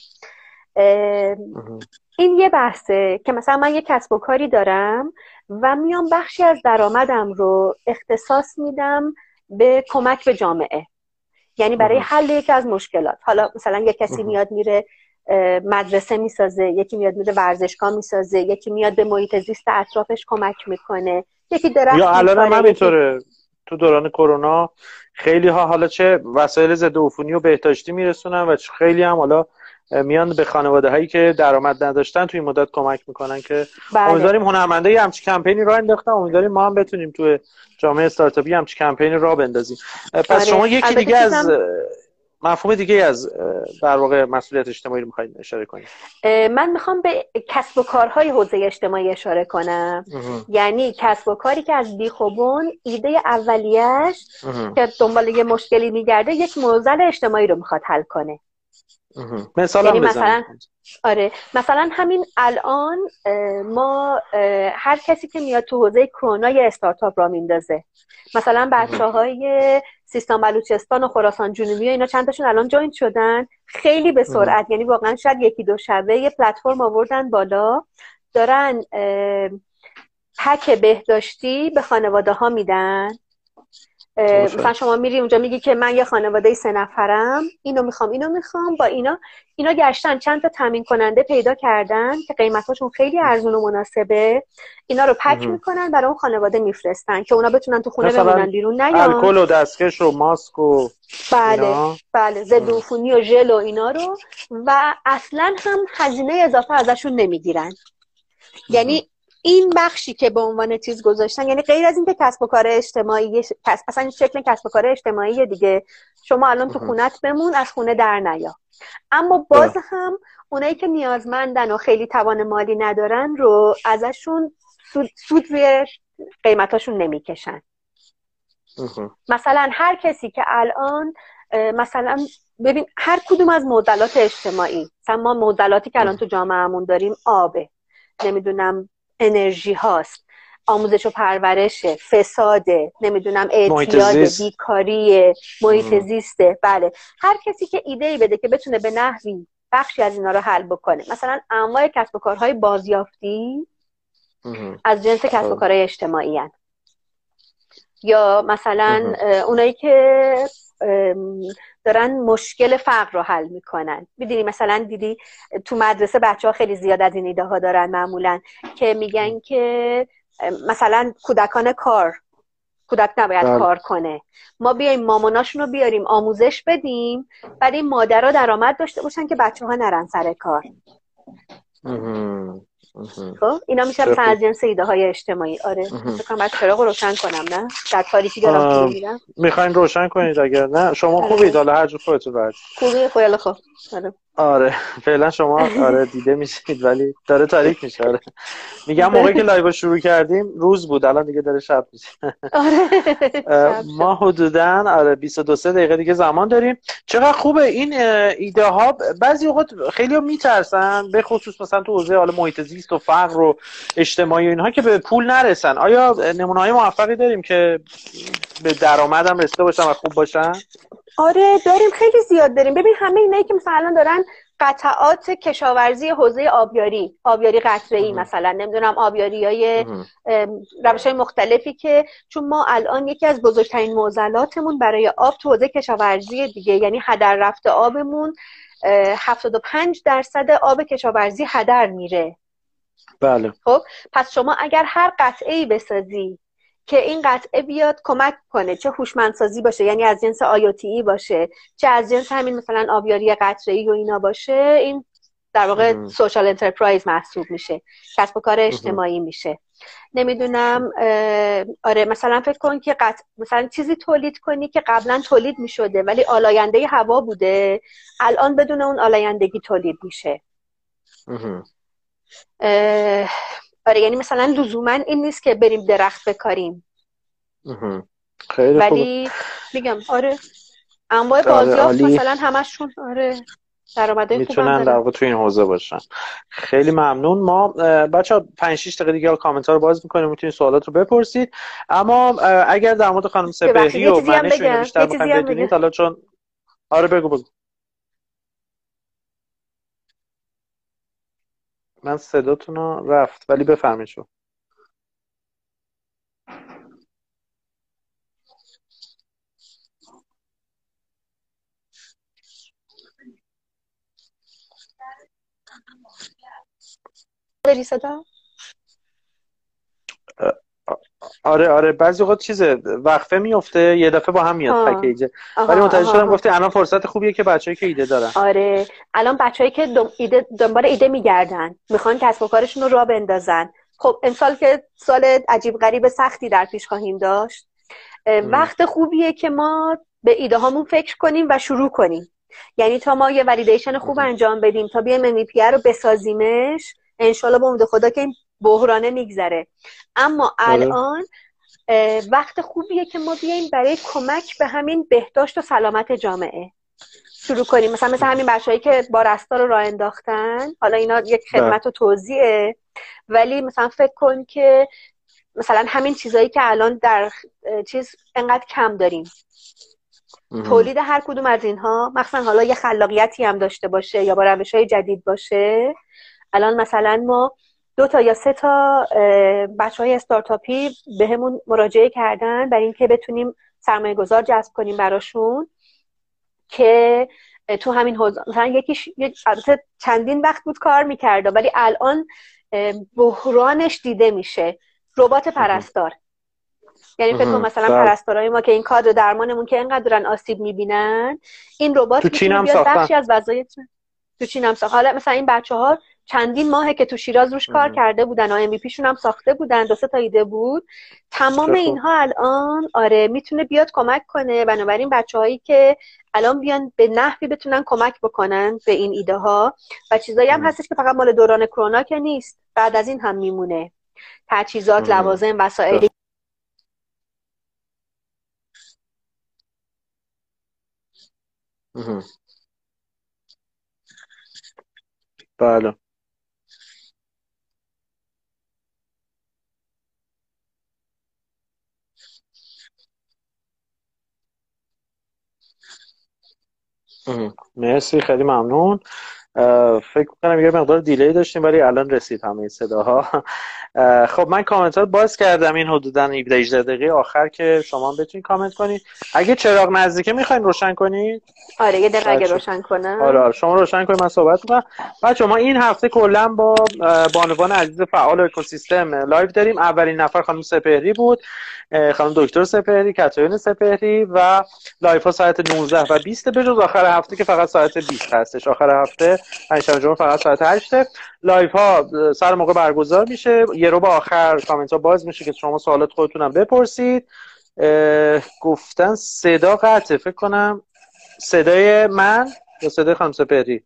[SPEAKER 2] این یه بحثه که مثلا من یه کسب و کاری دارم و میام بخشی از درآمدم رو اختصاص میدم به کمک به جامعه، یعنی برای حل یکی از مشکلات. حالا مثلا یه کسی میاد میره مدرسه میسازه، یکی میاد میره ورزشگاه میسازه، یکی میاد به محیط زیست اطرافش کمک میکنه، یکی درخت
[SPEAKER 1] یا الان هم همینطوره.
[SPEAKER 2] یکی...
[SPEAKER 1] تو دوران کرونا خیلی ها حالا چه وسایل ضد عفونی و بهداشتی میرسونن و خیلی هم حالا میان به خانواده هایی که درآمد نداشتن توی این مدت کمک میکنن که بله. امیدواریم هنرمنده یه همچین کمپینی راه انداختن، امیدواریم ما هم بتونیم توی جامعه استارتاپی همچین کمپینی راه بندازیم. پس آره. شما یکی دیگه از مفهوم دیگه از در واقع مسئولیت اجتماعی رو میخواید اشاره کنید.
[SPEAKER 2] من میخوام به کسب و کارهای حوزه اجتماعی اشاره کنم. اه. یعنی کسب و کاری که از بیخ و بن ایده اولیه‌اش که دنبال یه مشکلی میگرده یک معضل اجتماعی رو میخواد حل کنه.
[SPEAKER 1] مثلا
[SPEAKER 2] یعنی مثلا آره مثلا همین الان ما هر کسی که میاد تو حوزه کرونا یه استارتاپ را میندازه، مثلا بچه‌های سیستان بلوچستان و خراسان جنوبی و اینا چند تاشون الان جوین شدن خیلی به سرعت، یعنی واقعا شاید یکی دو شبه یه پلتفرم آوردن بالا، دارن پک بهداشتی به خانواده ها میدن. مثلا شما میری اونجا میگی که من یه خانواده سه نفرم، اینو میخوام اینو میخوام، با اینا اینا گشتن چند تا تامین کننده پیدا کردن که قیمتاشون خیلی ارزون و مناسبه، اینا رو پک میکنن برای اون خانواده میفرستن که اونا بتونن تو خونه بمونن بیرون نیان.
[SPEAKER 1] الکل و دستکش و ماسک و
[SPEAKER 2] بله اینا. بله ضد عفونی و ژل و اینا رو، و اصلا هم هزینه اضافه ازشون نمیگیرن. یعنی این بخشی که به عنوان چیز گذاشتن، یعنی غیر از اینکه کسب و کار اجتماعی اصلا شکل کسب و کار اجتماعی دیگه، شما الان تو خونت بمون، از خونه در نیا. اما باز هم اونایی که نیازمندن و خیلی توان مالی ندارن رو ازشون سود, سود روی قیمتاشون نمیکشن. مثلا هر کسی که الان مثلا ببین هر کدوم از معضلات اجتماعی، مثلا ما معضلاتی که الان تو جامعهمون داریم آبه، نمیدونم انرژی هاست، آموزش و پرورشه، فساده، نمیدونم اعتیاد، بیکاریه، محیط زیسته. بله، هر کسی که ایده‌ای بده که بتونه به نحوی بخشی از اینا رو حل بکنه، مثلا انواع کسب و کارهای بازیافتی از جنس کسب و کارهای اجتماعی هن. یا مثلا اونایی که دارن مشکل فقر رو حل میکنن. میدونی مثلا دیدی تو مدرسه بچه ها خیلی زیاد از این ایده ها دارن معمولا که میگن که مثلا کودکان کار، کودک نباید بله. کار کنه، ما بیایم ماماناشون رو بیاریم آموزش بدیم، بعد این مادرها درآمد داشته باشن که بچه ها نرن سر کار. خب اینا میشه مثلا از جنس ایده های اجتماعی. آره فکر بعد چراغ روشن کنم نه در تاریکی دارم میرم.
[SPEAKER 1] میخواین روشن کنید اگر نه شما آره. خوبید حالا هر جور خودتون راحت.
[SPEAKER 2] خوبی خیلی خوب. آره
[SPEAKER 1] آره فعلا شما آره دیده میشید ولی داره تاریک میشه. آره میگم موقعی که لایو شروع کردیم روز بود، الان دیگه داره شب میشه. آره ما حدوداً آره بیست و دو دقیقه دیگه زمان داریم. چقدر خوبه این ایده ها. بعضی اوقات خیلی‌ها میترسن به خصوص مثلا تو حوزه حالا محیط زیست و فقر و اجتماعی و اینها که به پول نرسن. آیا نمونه‌های موفقی داریم که به درآمد هم رسیده باشن و خوب باشن؟
[SPEAKER 2] آره داریم، خیلی زیاد داریم. ببین همه اینایی که مثلا دارن قطعات کشاورزی حوزه آبیاری، آبیاری قطره‌ای مثلا، نمیدونم آبیاریای روش‌های مختلفی که چون ما الان یکی از بزرگترین معضلاتمون برای آب تو حوزه کشاورزی دیگه، یعنی هدر رفته آبمون هفتاد و پنج درصد آب کشاورزی هدر میره.
[SPEAKER 1] بله.
[SPEAKER 2] خب پس شما اگر هر قطعه‌ای بسازی که این قطعه بیاد کمک کنه، چه هوشمندسازی باشه یعنی از جنس آیوتی باشه، چه از جنس همین مثلا آبیاری قطره‌ای و اینا باشه، این در واقع سوشال انترپرایز محسوب میشه، کسب و کار اجتماعی میشه. نمیدونم آره مثلا فکر کن که قطع مثلا چیزی تولید کنی که قبلا تولید میشده ولی آلاینده هوا بوده، الان بدون اون آلایندگی تولید میشه. آره یعنی مثلا لزوما این نیست که بریم درخت بکاریم.
[SPEAKER 1] خیلی
[SPEAKER 2] ولی میگم آره انواع بازیافت مثلا همشون آره درآمدهای خوبن
[SPEAKER 1] میتونن در واقع تو این حوزه باشن. خیلی ممنون. ما بچه‌ها پنج شش دقیقه دیگه کامنت ها رو باز می‌کنیم، میتونید سوالات رو بپرسید. اما اگر در مورد خانم سپهری و منش رو بیشتر بخواید بدونید حالا چون آره بگو بگو. من صداتون رو رفت ولی بفرمایید شو.
[SPEAKER 2] داری صدا؟
[SPEAKER 1] آره آره بعضی وقت چیزه وقفه میفته یه دفعه با هم میاد پکیجه، ولی متوجه شدم گفتی الان فرصت خوبیه که بچه‌ای که ایده دارن.
[SPEAKER 2] آره الان بچه‌ای که دم... ایده دنبال ایده میگردن، میخوان کسب و کارشون رو راه بندازن. خب امسال که سال عجیب غریب سختی در پیش خواهیم داشت، وقت خوبیه که ما به ایده هامون فکر کنیم و شروع کنیم. یعنی تا ما یه ولیدیشن خوب انجام بدیم، تا بیایم ام وی پی رو بسازیمش، انشالله به امید خدا که این بحرانه میگذره. اما الان وقت خوبیه که ما بیایم برای کمک به همین بهداشت و سلامت جامعه شروع کنیم. مثلا مثل همین بچه‌هایی که با رستا رو راه انداختن، حالا اینا یک خدمت و توزیعه، ولی مثلا فکر کن که مثلا همین چیزایی که الان در چیز انقدر کم داریم، تولید هر کدوم از اینها مثلا حالا یه خلاقیتی هم داشته باشه یا با روش‌های جدید باشه. الان مثلا ما دو تا یا سه تا بچه‌های استارتاپی بهمون مراجعه کردن برای اینکه بتونیم سرمایه گذار جذب کنیم براشون که تو همین حوزه مثلا یکیش البته چندین وقت بود کار می‌کرد ولی الان بحرانش دیده میشه، ربات پرستار. یعنی فکر کنم مثلا پرستارای ما که این کادر درمانمون که اینقدر دارن آسیب می‌بینن، این ربات
[SPEAKER 1] تو چین هم ساختن.
[SPEAKER 2] بخشی از وظایف تو چین هم ساخت. حالا مثلا این بچه‌ها چندین ماهه که تو شیراز روش کار کرده بودن و ام وی پیشون هم ساخته بودن، دو سه تا ایده بود. تمام اینها الان آره میتونه بیاد کمک کنه. بنابراین بچه‌هایی که الان بیان به نحوی بتونن کمک بکنن به این ایده ها و چیزایی هم هستش که فقط مال دوران کرونا که نیست، بعد از این هم میمونه. تجهیزات، لوازم، وسایل.
[SPEAKER 1] بله. مرسی، خیلی ممنون. فکر کنم یه مقدار دیلی داشتیم ولی الان رسید همه صداها. خب من کامنت ها باز کردم، این حدوداً هفده هجده دقیقه آخر که شما بتونید کامنت کنید. اگه چراغ نزدیکه میخواین روشن کنید؟
[SPEAKER 2] آره یه دقیقه اگه روشن کنم.
[SPEAKER 1] آره آره شما روشن کنید من صحبت می‌کنم. بچه‌ها ما این هفته کلا با بانوان عزیز فعال اکوسیستم لایو داریم. اولین نفر خانم سپهری بود، خانم دکتر سپهری، کاترین سپهری و لایو ها ساعت نوزده و بیست به جز آخر هفته که فقط ساعت بیست هستش. آخر هفته پنجشنبه جمعه فقط ساعت هشت. لایو ها سر موقع برگزار میشه، یه رو به آخر کامنت ها باز میشه که شما سوالات خودتون هم بپرسید. گفتن صدا قطعه، فکر کنم صدای من یا صدای خانم سپهری؟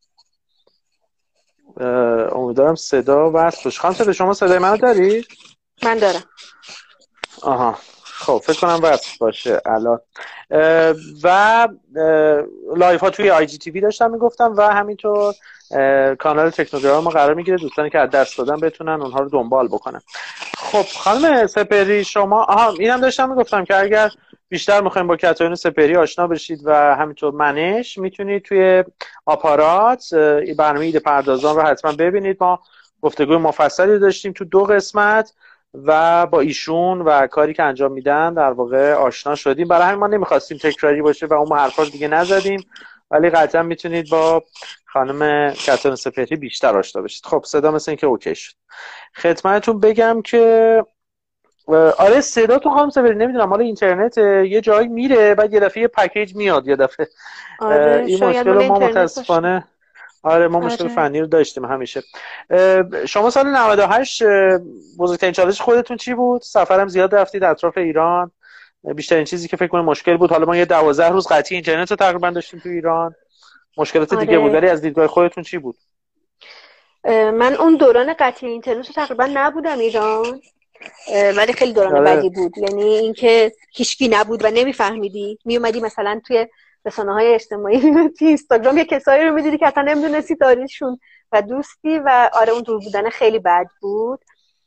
[SPEAKER 1] امیدوارم صدا وصل بشه. خانم سپهری شما صدای منو دارید؟
[SPEAKER 2] من دارم.
[SPEAKER 1] آها خب فکر کنم وصل باشه الان. و لایف ها توی آی جی تی وی داشتم میگفتم و همینطور کانال تکنوگرام ما قرار میگیره، دوستانی که از دست دادن بتونن اونها رو دنبال بکنن. خب خانم سپهری شما، آها اینم داشتم میگفتم که اگر بیشتر میخوایم با کاترین سپهری آشنا بشید و همینطور منش، میتونید توی آپارات برنامه ایده پردازان رو حتما ببینید. ما گفتگوی مفصلی داشتیم تو دو قسمت و با ایشون و کاری که انجام میدن در واقع آشنا شدیم. برای همین ما نمیخواستیم تکراری باشه و اون حرفا رو دیگه نزدیم، ولی قطعا میتونید با خانم کاترین سپهری بیشتر آشنا بشید. خب صدا مثل این که اوکی شد. خدمتتون بگم که آره صدا تو خانم سپهری نمیدونم مال اینترنت یه جایی میره بعد یه دفعه یه پکیج میاد یه دفعه.
[SPEAKER 2] آره
[SPEAKER 1] این مشکل ما متاسفانه آره ما مشکل آره. فنی رو داشتیم همیشه. شما سال نود و هشت بزرگترین چالش خودتون چی بود؟ سفرم زیاد رفتید اطراف ایران، بیشترین چیزی که فکر کنم مشکل بود، حالا ما یه دوازده روز قطعی اینترنت رو تقریبا داشتیم تو ایران، مشکلات آره. دیگه بود، ولی از دیدگاه خودتون چی بود؟
[SPEAKER 2] من اون دوران قطعی اینترنت رو تقریبا نبودم ایران، ولی خیلی دوران آره. بدی بود. یعنی اینکه هیچکی نبود و نمیفهمیدی، میومدی مثلا توی رسانه‌های اجتماعی توی اینستاگرام یه کسایی رو می‌دیدی که اصلا نمی‌دونستی داریشون و دوستی و آره اون دور بودن خیلی بد بود.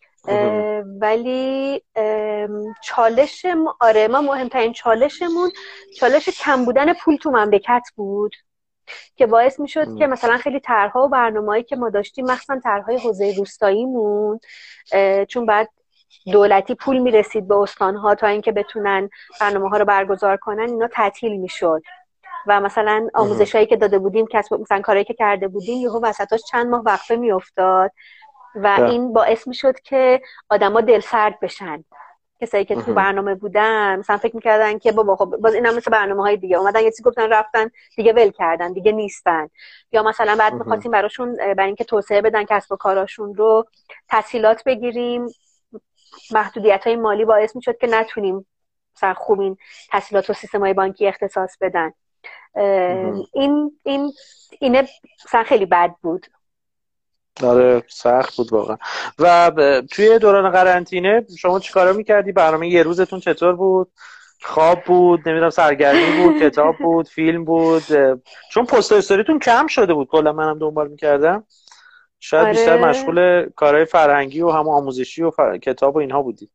[SPEAKER 2] ولی چالش ما آره ما مهمترین چالشمون چالش کم بودن پول تو مملکت بود که باعث میشد ام. که مثلا خیلی طرح‌ها و برنامه‌هایی که ما داشتیم، مخصوصا طرح‌های حوزه روستاییمون، چون بعد دولتی پول میرسید به استان‌ها تا اینکه بتونن برنامه‌ها رو برگزار کنن، اینا تعطیل میشد و مثلا آموزشایی که داده بودیم، کسب مثلا کارهایی که کرده بودیم، یهو وسطاش چند ماه وقفه میافتاد و ده. این باعث میشد که آدما دلسرد بشن. کسایی که تو برنامه بودن مثلا فکر میکردن که بابا خب باز اینا مثل برنامه‌های دیگه اومدن یه چیزی گفتن رفتن دیگه ول کردن دیگه نیستن، یا مثلا بعد می‌خواستیم براشون برای اینکه توسعه بدن کسب و کاراشون رو تسهیلات بگیریم، محدودیت‌های مالی باعث میشد که نتونیم مثلا خوب این تسهیلات و سیستم‌های بانکی اختصاص بدن. این این اینه مثلا خیلی بد بود.
[SPEAKER 1] آره سخت بود واقعا. و توی دوران قرنطینه شما چیکارا می‌کردی؟ برنامه یه روزتون چطور بود؟ خواب بود، نمیدونم سرگرمی بود، کتاب بود، فیلم بود؟ چون پست استوریتون کم شده بود کلا، منم دنبال می‌کردم. شاید آره. بیشتر مشغول کارهای فرهنگی و هم آموزشی و فر... کتاب و اینها بودی.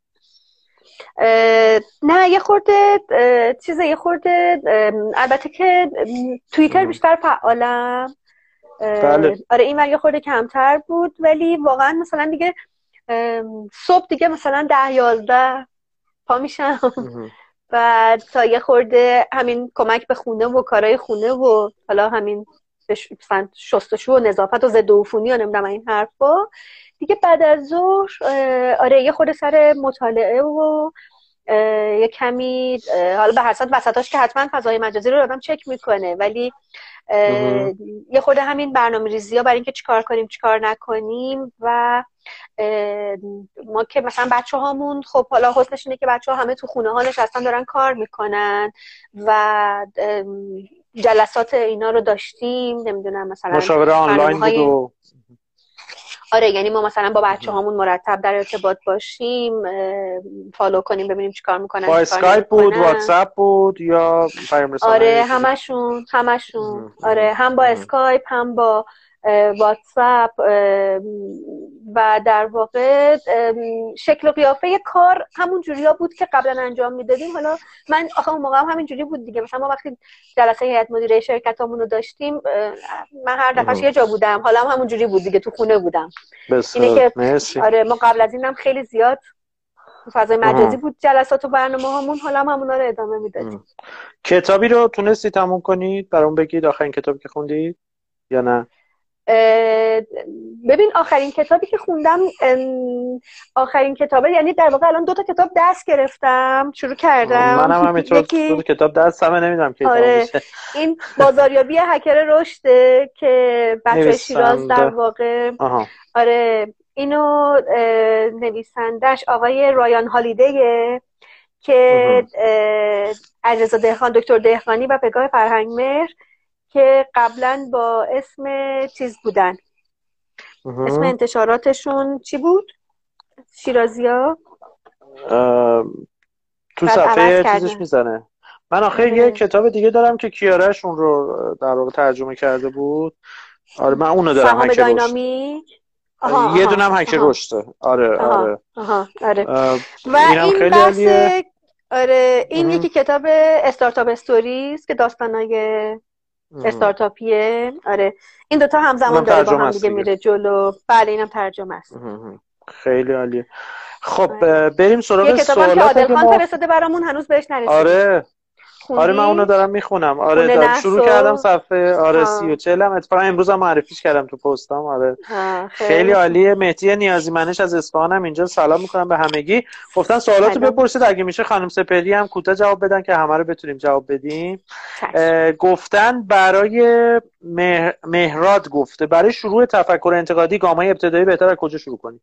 [SPEAKER 2] نه یه خورده چیزه یه خورده البته که توییتر بیشتر فعالم. بله. آره این ور یه خورده کمتر بود، ولی واقعا مثلا دیگه صبح دیگه مثلا ده یازده پا میشم و تا یه خورده همین کمک به خونه و کارهای خونه و حالا همین مثلا شستشو و نظافت و ضد عفونی و نمیدونم این حرفا دیگه. بعد از ظهر آره یه خورده سر مطالعه و یه کمی حالا به هر صورت وسطاش که حتما فضای مجازی رو آدم چک میکنه، ولی یه خورده همین برنامه‌ریزی ها برای اینکه چیکار کنیم چیکار نکنیم و ما که مثلا بچه هامون خب حالا حسنش اینه که بچه ها همه تو خونه ها نشستن دارن کار میکنن و جلسات اینا رو داشتیم، نمیدونم مثلا
[SPEAKER 1] مشاوره آنلاین بود و
[SPEAKER 2] آره، یعنی ما مثلا با بچه هامون مرتب در ارتباط باشیم، فالو کنیم ببینیم چیکار میکنن.
[SPEAKER 1] با اسکایپ بود، واتساپ بود یا پیام رسانی؟
[SPEAKER 2] آره همشون همشون آره، هم با اسکایپ هم با واتساپ و در واقع شکل و قیافه کار همون جوریا بود که قبلا انجام میدادیم. حالا من آخه اون موقع هم همین جوری بود دیگه، مثلا ما وقتی جلسه هیئت مدیره شرکتامون رو داشتیم من هر دفعه یه جا بودم، حالا هم همون جوری بود دیگه، تو خونه بودم. اینه که
[SPEAKER 1] مرسی.
[SPEAKER 2] آره ما قبل از اینم خیلی زیاد فضای مجازی بود جلسات و برنامه هامون، حالا هم همونا رو ادامه میدادیم.
[SPEAKER 1] کتابی رو تونستی تموم کنید؟ برام بگید آخرین کتابی که خوندید یا نه؟
[SPEAKER 2] ببین آخرین کتابی که خوندم آخرین کتابه، یعنی در واقع الان دو تا کتاب دست گرفتم شروع کردم.
[SPEAKER 1] منم همینطور دو تا کتاب دستمه، نمیدونم کی
[SPEAKER 2] آره. میشه. این بازاریابی هکر رشده که بچه شیراز در واقع
[SPEAKER 1] آها.
[SPEAKER 2] آره اینو نویسندش آقای رایان هالیدیه که علیرضا دهقان، دکتر دهقانی و پگاه فرهنگمهر که قبلا با اسم چیز بودن. اسم انتشاراتشون چی بود؟ شیرازیا؟
[SPEAKER 1] تو صفحه چیزش میزنه. من آخه یه کتاب دیگه دارم که کیارش اون رو در واقع ترجمه کرده بود. آره من اونو دارم،
[SPEAKER 2] سهام داینامیک.
[SPEAKER 1] یه دونم هکر رشده. آره
[SPEAKER 2] آها.
[SPEAKER 1] آره
[SPEAKER 2] آها. آره.
[SPEAKER 1] و این
[SPEAKER 2] بحث آره این یکی کتاب استارتاپ استوریز که داستانای استارتاپیه. آره این دوتا همزمان داره با هم دیگه میره جلو. بله اینم ترجمه است.
[SPEAKER 1] خیلی عالیه. خب بریم سراغ
[SPEAKER 2] سوالات. یه کتابم که عادل خان فرستاده برامون هنوز بهش نرسیدیم.
[SPEAKER 1] آره آره من اونو دارم میخونم. آره دارم شروع کردم صفحه آره سی و چهل هم اتفاقا امروز هم معرفیش کردم تو پستام. آره خیلی, خیلی عالیه. مهدی نیازی منش از اصفهان هم اینجا سلام میکنم به همگی. گفتن سوالاتو بپرسید اگه میشه خانم سپهری هم کوتاه جواب بدن که همه رو بتونیم جواب بدیم. گفتن برای مه... مهراد گفته برای شروع تفکر انتقادی گام‌های ابتدایی بهتر از کجا شروع کنیم؟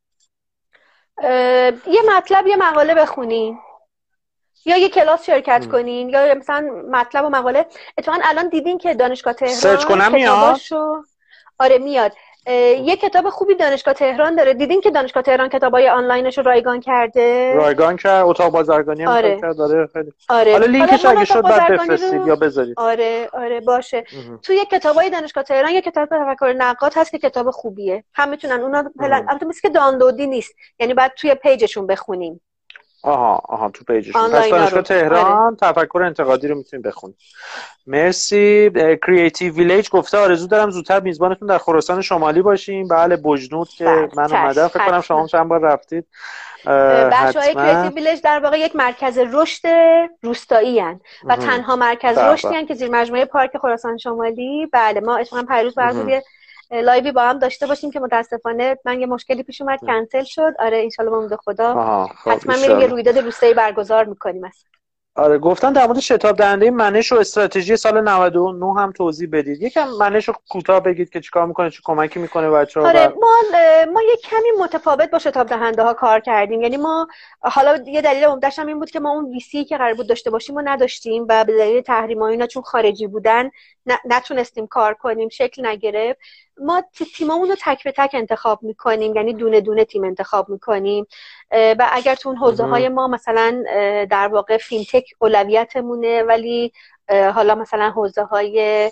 [SPEAKER 2] یه مطلب یه مقاله بخونین یا یه کلاس شرکت م. کنین یا مثلا مطلب و مقاله. اتفاقا الان دیدین که دانشگاه تهران
[SPEAKER 1] سرچ کنم میاد؟
[SPEAKER 2] آره میاد. یه کتاب خوبی دانشگاه تهران داره. دیدین که دانشگاه تهران کتابای آنلاینش رو رایگان کرده؟
[SPEAKER 1] رایگان کرد، اتاق بازرگانی هم
[SPEAKER 2] آره.
[SPEAKER 1] کرد. داره خیلی.
[SPEAKER 2] آره.
[SPEAKER 1] حالا لینکش اگه شد بعد بفرستید رو... یا بذارید.
[SPEAKER 2] آره آره باشه. توی کتابای دانشگاه تهران یه کتاب تفکر نقاد هست که کتاب خوبیه. هم میتونن اونا البته مثل که دانلودی نیست. یعنی بعد توی پیجشون بخونیم.
[SPEAKER 1] آها آها تو پیجشون. پس دانشگاه تهران آره. تفکر انتقادی رو میتونید بخونید. مرسی. کریتیو ویلیج گفته آرزو دارم زودتر میزبانتون در خراسان شمالی باشیم. بله بجنود که بله. من اومدم فکر کنم شما چند بار رفتید.
[SPEAKER 2] بچه‌های کریتیو ویلیج در واقع یک مرکز رشد روستایی ان و تنها مرکز رشدی ان که زیر مجموعه پارک خراسان شمالی. بله ما اتفاقا پیروز برای لایوی با هم داشته باشیم که متاسفانه من یه مشکلی پیش اومد کنسل شد. آره ان شاء الله با خدا حتما میریم یه رویداد روستایی برگزار میکنیم اصلا.
[SPEAKER 1] آره گفتن در مورد شتاب دهنده منش و استراتژی سال نود و نه هم توضیح بدید. یکم منش رو کوتاه بگید که چیکار میکنه، چه کمکی میکنه بچه‌ها.
[SPEAKER 2] آره و... ما ما یه کمی متفاوت با شتاب دهنده ها کار کردیم. یعنی ما حالا یه دلیل عمده‌ش هم این بود که ما اون ویسی که قرار بود داشته باشیم و نداشتیم و به دلیل تحریم و اینا چون خارجی بودن نتونستیم کار کنیم، شکل نگرفت. ما تیممون رو تک به تک انتخاب میکنیم، یعنی دونه دونه تیم انتخاب میکنیم و اگر تو اون حوزه های ما مثلا در واقع فینتک اولویتمونه ولی حالا مثلا حوزه های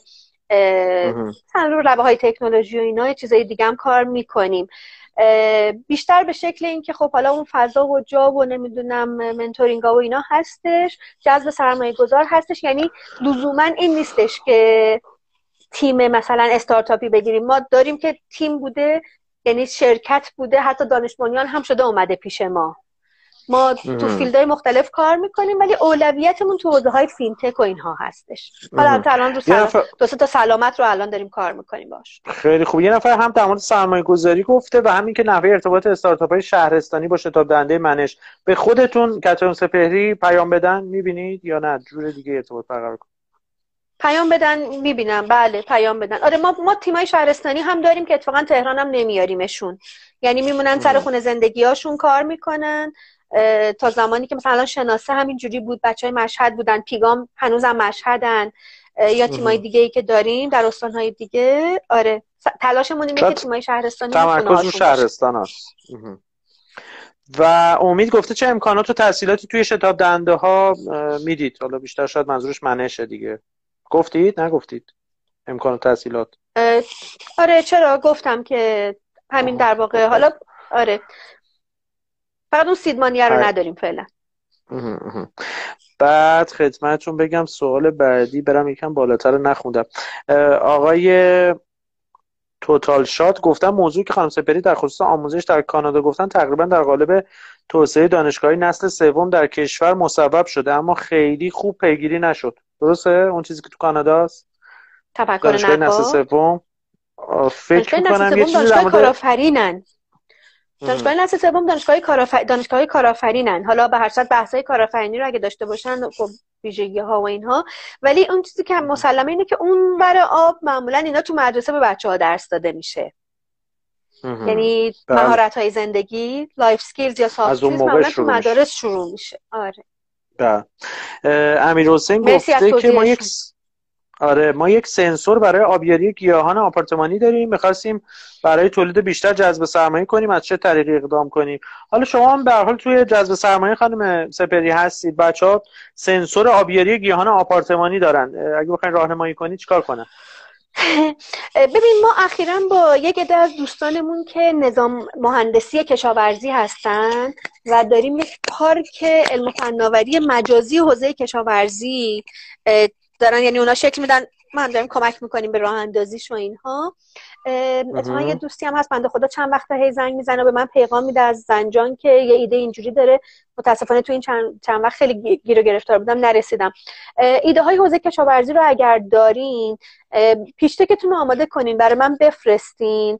[SPEAKER 2] مثلا روابط های تکنولوژی و اینا چیزای دیگه هم کار میکنیم. بیشتر به شکل این که خب حالا اون فضا و جا و نمیدونم منتورینگ ها و اینا هستش، جذب سرمایه گذار هستش. یعنی لزوما این نیستش که تیم مثلا استارتاپی بگیریم. ما داریم که تیم بوده، یعنی شرکت بوده، حتی دانش بنیان هم شده اومده پیش ما ما تو فیلدهای مختلف کار میکنیم ولی اولویتمون تو حوزه‌های فینتک و اینها هستش. حالا الان رو سلام... نفر... دو سه تا سلامت رو الان داریم کار میکنیم باش.
[SPEAKER 1] خیلی خوب. یه نفر هم در مورد سرمایه‌گذاری گفته و همین که نحوه ارتباط استارتاپ‌های شهرستانی با شتاب دهنده منش. به خودتون کاترین سپهری پیام بدن میبینید یا نه جور دیگه ارتباط برقرار کنید؟
[SPEAKER 2] پیام بدن میبینم، بله پیام بدن. آره ما ما تیمای شهرستانی هم داریم که اتفاقا تهران هم نمیاریمشون، یعنی میمونن سر خونه زندگیاشون کار میکنن تا زمانی که مثلا شناسه همینجوری بود، بچهای مشهد بودن، پیگام هنوزم مشهدن یا تیمای دیگه ای که داریم در استانهای دیگه. آره تلاشمون اینه که تیمای شهرستانی
[SPEAKER 1] تمرکز رو شهرستان هست. و امید گفته چه امکانات و تحصیلاتی توی شتاب دهنده ها میدید؟ حالا بیشتر شاید منظورش منشه دیگه. گفتید نگفتید امکانات تحصیلات؟
[SPEAKER 2] آره چرا گفتم که همین در واقع. حالا آره فقط اون سیدمانیه رو نداریم فعلا.
[SPEAKER 1] بعد خدمتتون بگم سوال بعدی برم یکم بالاتر نخوندم. آقای توتال شات گفتن موضوعی که خانم سپهری در خصوص آموزش در کانادا گفتن تقریبا در قالب توسعه دانشگاهی نسل سوم در کشور مصوب شده اما خیلی خوب پیگیری نشد. درسته اون چیزی که تو کاناداست؟
[SPEAKER 2] تفکر
[SPEAKER 1] نسل سوم فکر می‌کنم یه چیزی در مورد
[SPEAKER 2] کارآفرینن. دانشگاه نسل سوم دانشگاه کارآفر... دانشگاه کارآفرینن. حالا به هر صورت بحث‌های کارآفرینی رو اگه داشته باشن خب ویژگی‌ها و اینها، ولی اون چیزی که مسلمه اینه که اون ور آب معمولا اینا تو مدرسه به بچه‌ها درس داده میشه. یعنی مهارت‌های زندگی، لایف اسکیلز یا سافت اسکیلز معمولا تو مدارس شروع میشه. آره.
[SPEAKER 1] بله. امیر حسین گفته که ما یک آره ما یک سنسور برای آبیاری گیاهان آپارتمانی داریم، می‌خواستیم برای تولید بیشتر جذب سرمایه کنیم، از چه طریقی اقدام کنیم؟ حالا شما هم به هر حال توی جذب سرمایه خانم سپهری هستید، بچه‌ها سنسور آبیاری گیاهان آپارتمانی دارن، اگه بخواید راهنمایی کنید چیکار کنن؟
[SPEAKER 2] ببین ما اخیراً با یک عده از دوستانمون که نظام مهندسی کشاورزی هستن و داریم یک پارک علم و فناوری مجازی حوزه کشاورزی دارن، یعنی اونا شکل میدن، من داریم کمک میکنیم به راه اندازیش و اینها. اتفاقا یه دوستی هم هست بنده خدا چند وقته هی زنگ میزنه و به من پیغام میده از زنجان که یه ایده اینجوری داره. متاسفانه تو این چند, چند وقت خیلی گیر و گرفتار بودم نرسیدم. ایده های حوزه کشاورزی رو اگر دارین پیشتکتون رو آماده کنین برای من بفرستین.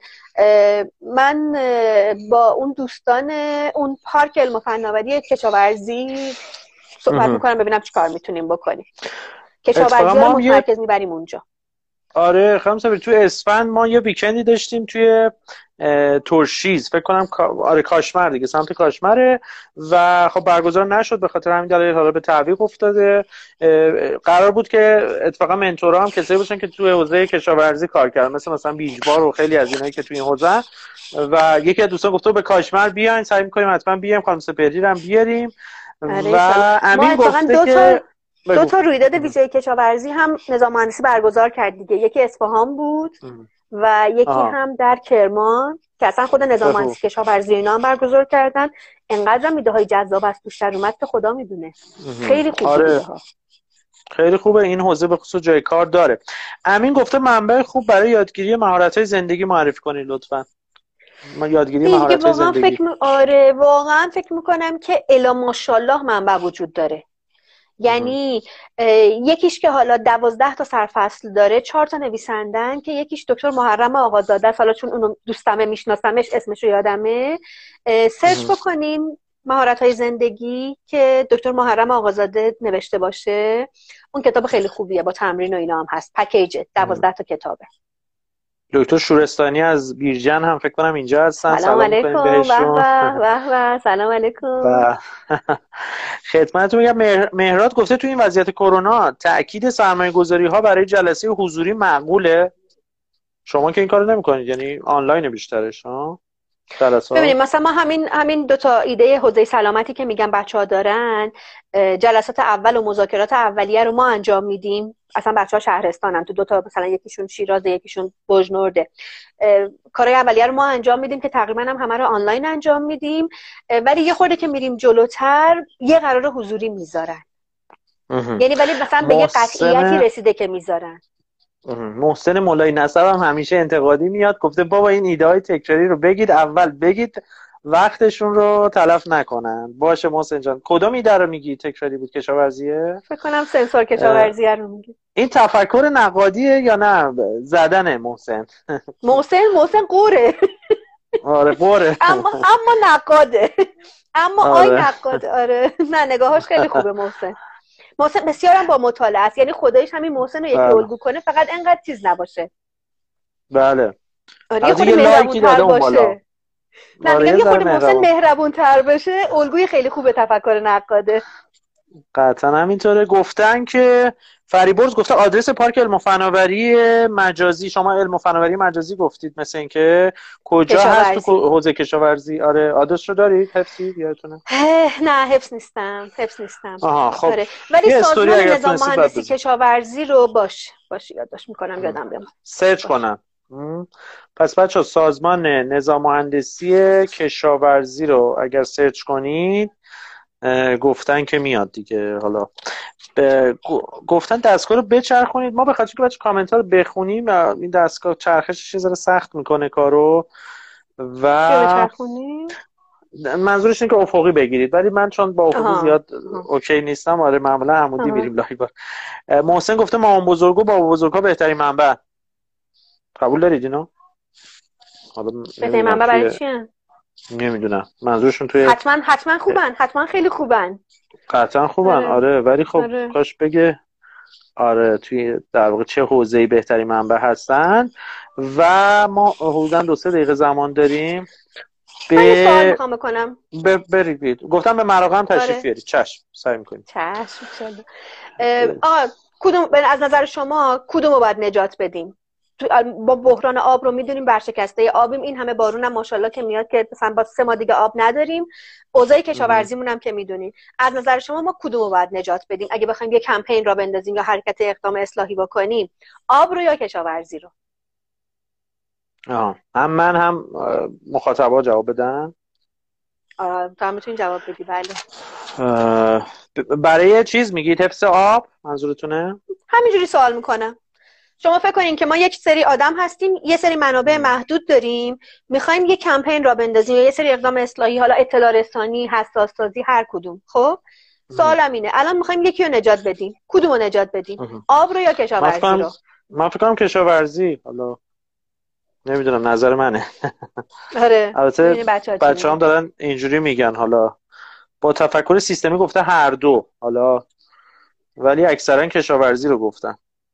[SPEAKER 2] من با اون دوستان اون پارک علم و فناوری کشاورزی صحبت میکنم ببینم چی کار میتونیم بکنیم. کشاورزی رو متمرکز میبریم اونجا.
[SPEAKER 1] آره خانم سپهری تو اسفند ما یه ویکندی داشتیم توی ترشیز، فکر کنم آره کاشمر دیگه، سمت کاشمره و خب برگزار نشد به خاطر همین دلیل، حالا به تعویق افتاده. قرار بود که اتفاقا منتورا هم کسایی باشن که توی حوزه کشاورزی کار کردن، مثل مثلا بیجبار و خیلی از اینایی که توی این حوزه، و یکی از دوستان گفت به کاشمر بیاین، سعی می‌کنیم حتما بیایم، خانم سپهری رو هم بیاریم. و امین گفته که
[SPEAKER 2] دو تا رویداد ویژه کشاورزی هم نظام مهندسی برگزار کرد دیگه، یکی اصفهان بود ام. و یکی آه. هم در کرمان که اصلا خود نظام مهندسی کشاورزی اینا هم برگزار کردن. انقدر هم ایده های جذاب است توش در اومد که خدا میدونه. خیلی خوبه.
[SPEAKER 1] آره. خیلی خوبه این حوزه، به خصوص جای کار داره. امین گفته منبع خوب برای یادگیری مهارت‌های زندگی معرفی کنید لطفاً. ما یادگیری مهارت‌های زندگی.
[SPEAKER 2] فکر م... آره واقعا فکر می‌کنم که الا ماشاءالله منبع وجود داره. یعنی یکیش که حالا دوازده تا سرفصل داره، چهار تا نویسندن که یکیش دکتر محرم آقازاده است، حالا چون اونو دوستمه میشناسمش اسمش رو یادمه، سرچ بکنین مهارت‌های زندگی که دکتر محرم آقازاده نوشته باشه، اون کتاب خیلی خوبیه با تمرین و اینا هم هست، پکیج دوازده تا کتابه.
[SPEAKER 1] دکتر شورستانی از بیرجن هم فکر کنم اینجا هستن.
[SPEAKER 2] سلام علیکم. به به سلام علیکم.
[SPEAKER 1] خدمتتون میگم مهراد گفته تو این وضعیت کرونا تأکید سرمایه‌گذاری ها برای جلسه حضوری معقوله؟ شما که این کارو نمی‌کنید، یعنی آنلاین بیشترش ها جلسات؟
[SPEAKER 2] ببینید مثلا ما همین همین دو تا ایده حوزه سلامتی که میگن بچه‌ها دارن، جلسات اول و مذاکرات اولیه رو ما انجام میدیم. اصلا بچه‌ها شهرستانن، تو دو تا مثلا یکیشون شیراز یکیشون بوجنورده. کارهای اولیه رو ما انجام میدیم که تقریبا هم همه رو آنلاین انجام میدیم، ولی یه خورده که میریم جلوتر یه قرار حضوری میذارن. یعنی ولی مثلا به یه قطعیتی رسیده که میذارن.
[SPEAKER 1] محسن مولای نصب هم همیشه انتقادی میاد، گفته بابا این ایده های تکراری رو بگید اول بگید وقتشون رو تلف نکنن. باشه محسن جان، کدوم ایده رو میگی؟ تکراری بود. کشاورزیه؟
[SPEAKER 2] فکر کنم سنسور کشاورزیه رو میگی.
[SPEAKER 1] این تفکر نقادیه یا نه زدنه محسن؟
[SPEAKER 2] محسن محسن قوره.
[SPEAKER 1] آره قوره.
[SPEAKER 2] اما اما نقاده. اما
[SPEAKER 1] آره.
[SPEAKER 2] آی نقاده. آره نه نگاهاش خیلی خوبه محسن. محسن بسیارم با مطالعه است، یعنی خداییش همین محسن رو یکی الگو کنه، فقط انقدر چیز نباشه.
[SPEAKER 1] بله.
[SPEAKER 2] آره یه خود مهربون‌تر باشه. نه میگم یه خود محسن مهربون‌تر بشه، الگوی خیلی خوبه تفکر نقاده.
[SPEAKER 1] قطعا همینطوره. گفتن که فریبرز گفته آدرس پارک علم و فناوری مجازی، شما علم و فناوری مجازی گفتید مثل این که کجا هست تو حوزه کشاورزی؟ آره آدرس رو دارید حفظی یادتونه؟
[SPEAKER 2] نه حفظ نیستم حفظ نیستم
[SPEAKER 1] آها خب
[SPEAKER 2] آره. ولی سازمان نظام مهندسی کشاورزی رو باش باش یادداشت میکنم یادم بیام
[SPEAKER 1] سرچ کنم. پس بچه سازمان نظام مهندسی کشاورزی رو اگر سرچ کنید گفتن که میاد دیگه. حالا گفتن دستگاه رو بچرخونید. ما به خاطر که بچه کامنت ها رو بخونیم این دستگاه چرخشش یه ذره سخت میکنه کارو و
[SPEAKER 2] بچرخونیم
[SPEAKER 1] منظورش اینه که افقی بگیرید، ولی من چون با افقی آها. زیاد آها. اوکی نیستم. آره معمولا عمودی میریم لایو. محسن گفته مامان بزرگو بابا بزرگا بهترین منبع. قبول دارید اینو؟
[SPEAKER 2] حالا بهترین منبع برای چیه؟
[SPEAKER 1] نمیدونم منظورشون توی
[SPEAKER 2] حتما حتما خوبن حتما خیلی خوبن
[SPEAKER 1] قطعا خوبن آره, آره. ولی خب آره. کاش بگه آره توی در واقع چه حوزه‌ای بهترین منبع هستن. و ما حدوداً دو سه دقیقه زمان داریم.
[SPEAKER 2] به من یه سوال میخوام بکنم.
[SPEAKER 1] ب... برید گفتم به مراقم تشریف بیارید. آره. چشم سعی می‌کنیم.
[SPEAKER 2] چشم چشم. آقا کدوم از نظر شما کدومو باید نجات بدیم؟ با بحران آب رو میدونیم برشکسته آبیم، این همه بارونم ماشاءالله که میاد که مثلا با سه ماه دیگه آب نداریم، اوضاع کشاورزیمون هم که میدونیم. از نظر شما ما کدومو باید نجات بدیم اگه بخوایم یه کمپین را بندازیم یا حرکت اقدام اصلاحی بکنیم؟ آب رو یا کشاورزی رو؟
[SPEAKER 1] آه. هم من هم مخاطبا جواب بدن.
[SPEAKER 2] آره تو هم میتونین جواب بدی. بله.
[SPEAKER 1] برای چیز میگید حفظ آب منظورتونه؟
[SPEAKER 2] همینجوری سوال میکنم. شما فکر کنین که ما یک سری آدم هستیم، یه سری منابع محدود داریم، میخوایم یه کمپین را بندازیم یا یه سری اقدام اصلاحی، حالا اطلاع رسانی، حساس سازی، هر کدوم. خب سوالم اینه الان میخوایم یکی رو نجات بدیم، کدوم رو نجات بدیم؟ آب رو یا کشاورزی رو؟
[SPEAKER 1] من فکر کنم کشاورزی. حالا نمیدونم نظر منه.
[SPEAKER 2] آره
[SPEAKER 1] البته بچه‌هام دارن اینجوری میگن، حالا با تفکر سیستمی گفته هر دو، حالا ولی اکثرا کشاورزی رو گفتن.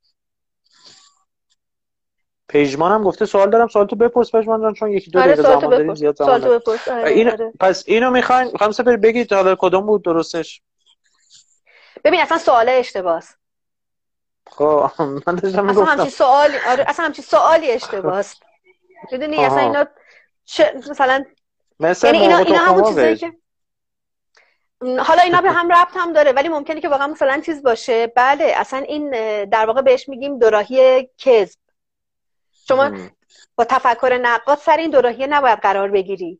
[SPEAKER 1] پیجمان هم گفته سوال دارم. سوال تو بپرس پیجمان جان، چون یکی دو
[SPEAKER 2] آره
[SPEAKER 1] دقیقه زمان داریم زیاد زمان
[SPEAKER 2] سوال تو بپرس. آره
[SPEAKER 1] این...
[SPEAKER 2] آره.
[SPEAKER 1] پس اینو میخواین میخوام سپر بگید حالا کدوم بود درستش؟
[SPEAKER 2] ببین اصلا سوال اشتباهه.
[SPEAKER 1] خب من داشتم
[SPEAKER 2] میگفتم اصلا همچین سوالی آره اصلا همچین سوالی اشتباهه. میدونی اصلا اینا چه... مثلا
[SPEAKER 1] مثلا
[SPEAKER 2] یعنی اینا اینا همون چیزایی که حالا اینا به هم ربط هم داره، ولی ممکنه که واقعا مثلا چیز باشه. بله اصلا این در واقع بهش میگیم دوراهی کذب. شما ام. با تفکر نقاد سر این دوراهی نباید قرار بگیری.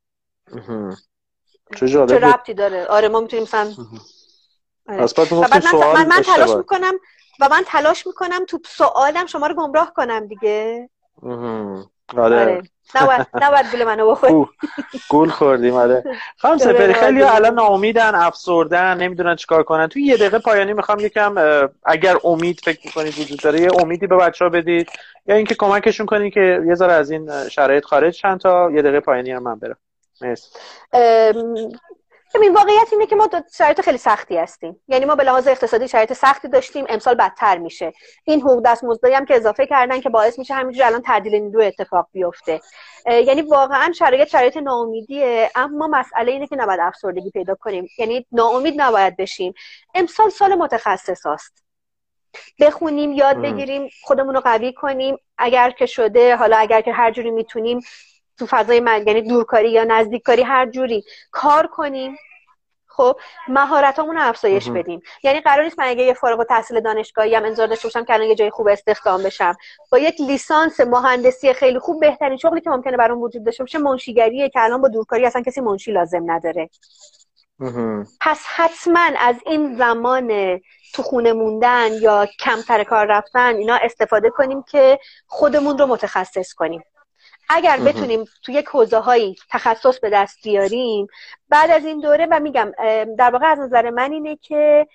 [SPEAKER 1] چه
[SPEAKER 2] چه ربطی داره؟ آره ما میتونیم مثلا آره. و بعد من, من, من تلاش میکنم و من تلاش میکنم تو سوالم شما رو گمراه کنم دیگه.
[SPEAKER 1] آره, آره.
[SPEAKER 2] نباید نباید گول منو بخوری.
[SPEAKER 1] گول خوردیم. آره خانم سپری خیلی الان ناامیدن، افسردن، نمیدونن چیکار کنن. تو یه دقیقه پایانی میخوام یکم اگر امید فکر میکنید وجود داره یه امیدی به بچه‌ها بدید یا اینکه کمکشون کنید که یه ذره از این شرایط خارج شن تا یه دقیقه پایانی هم من برم. مرسی.
[SPEAKER 2] ببین واقعیت اینه که ما شرایط خیلی سختی هستیم. یعنی ما به لحاظ اقتصادی شرایط سختی داشتیم، امسال بدتر میشه. این حقوق دستمزدی هم که اضافه کردن که باعث میشه همینجوری الان تعدیل نیرو اتفاق بیفته. یعنی واقعا شرایط شرایط ناامیدیه، اما مسئله اینه که نباید افسردگی پیدا کنیم. یعنی ناامید نباید بشیم. امسال سال متخصصاست. بخونیم، یاد بگیریم، خودمون رو قوی کنیم. اگر که شده، حالا اگر که هر جوری میتونیم تو فضای من یعنی دورکاری یا نزدیککاری هر جوری کار کنیم. خب مهارتامون رو افزایش بدیم. یعنی قرار نیست من اگه یه فارغ التحصیل دانشگاهی ام انتظار داشته باشم که الان یه جای خوب استخدام بشم. با یک لیسانس مهندسی خیلی خوب بهترین شغلی که ممکنه برام وجود داشته باشه منشیگریه که الان با دورکاری اصلا کسی منشی لازم نداره. پس حتما از این زمان تو خونه موندن یا کمتر کار رفتن اینا استفاده کنیم که خودمون رو متخصص کنیم. اگر بتونیم تو یک حوزه‌هایی تخصص به دست بیاریم بعد از این دوره، و میگم در واقع از نظر من اینه که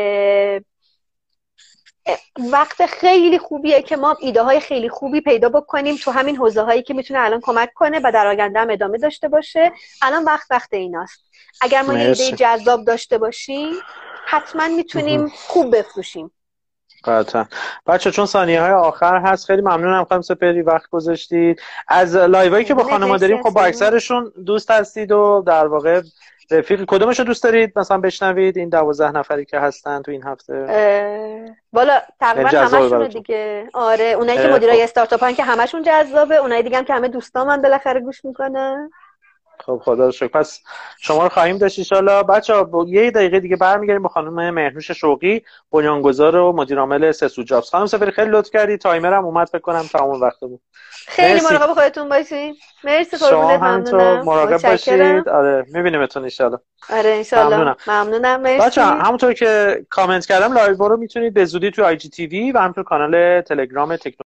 [SPEAKER 2] وقت خیلی خوبیه که ما ایده های خیلی خوبی پیدا بکنیم تو همین حوزه هایی که میتونه الان کمک کنه و در آینده هم ادامه داشته باشه. الان وقت وقت ایناست. اگر ما یه ایده جذاب داشته باشیم حتما میتونیم خوب بفروشیم.
[SPEAKER 1] قطعا. بچه چون ثانیه های آخر هست، خیلی ممنونم خانم سپهری وقت گذاشتید. از لایوایی که با خانم‌ها داریم خب با اکثرشون دوست هستید و در واقع رفیق، کدومشو دوست دارید مثلا بشنوید این دوازده نفری که هستن تو این هفته؟
[SPEAKER 2] والا تقریبا همشون دیگه. آره اونایی که مدیرای استارتاپن که همشون جذابه، اونایی دیگه هم که همه دوستام من بالاخره گوش میکنن.
[SPEAKER 1] خب خدا رو شکر. پس شما رو خواهیم داشت ان شاء الله. بچه‌ها یه دقیقه دیگه برمیگردیم با خانم مهنوش شوقی، بنیانگذار و مدیر عامل سسو جابز. خانم سپهری خیلی لطف کردی، تایمرم اومد فکر کنم تمام وقت بود.
[SPEAKER 2] خیلی مراقب خودتون باشین. مرسی قربونت، ممنونم.
[SPEAKER 1] مراقب باشید. آره میبینیمتون ان شاء الله.
[SPEAKER 2] آره ان شاء الله. ممنونم. مرسی.
[SPEAKER 1] بچه‌ها همونطور که کامنت کردم لایو رو میتونید به زودی توی آی جی تی وی و همینطور کانال تلگرام تکنولوژی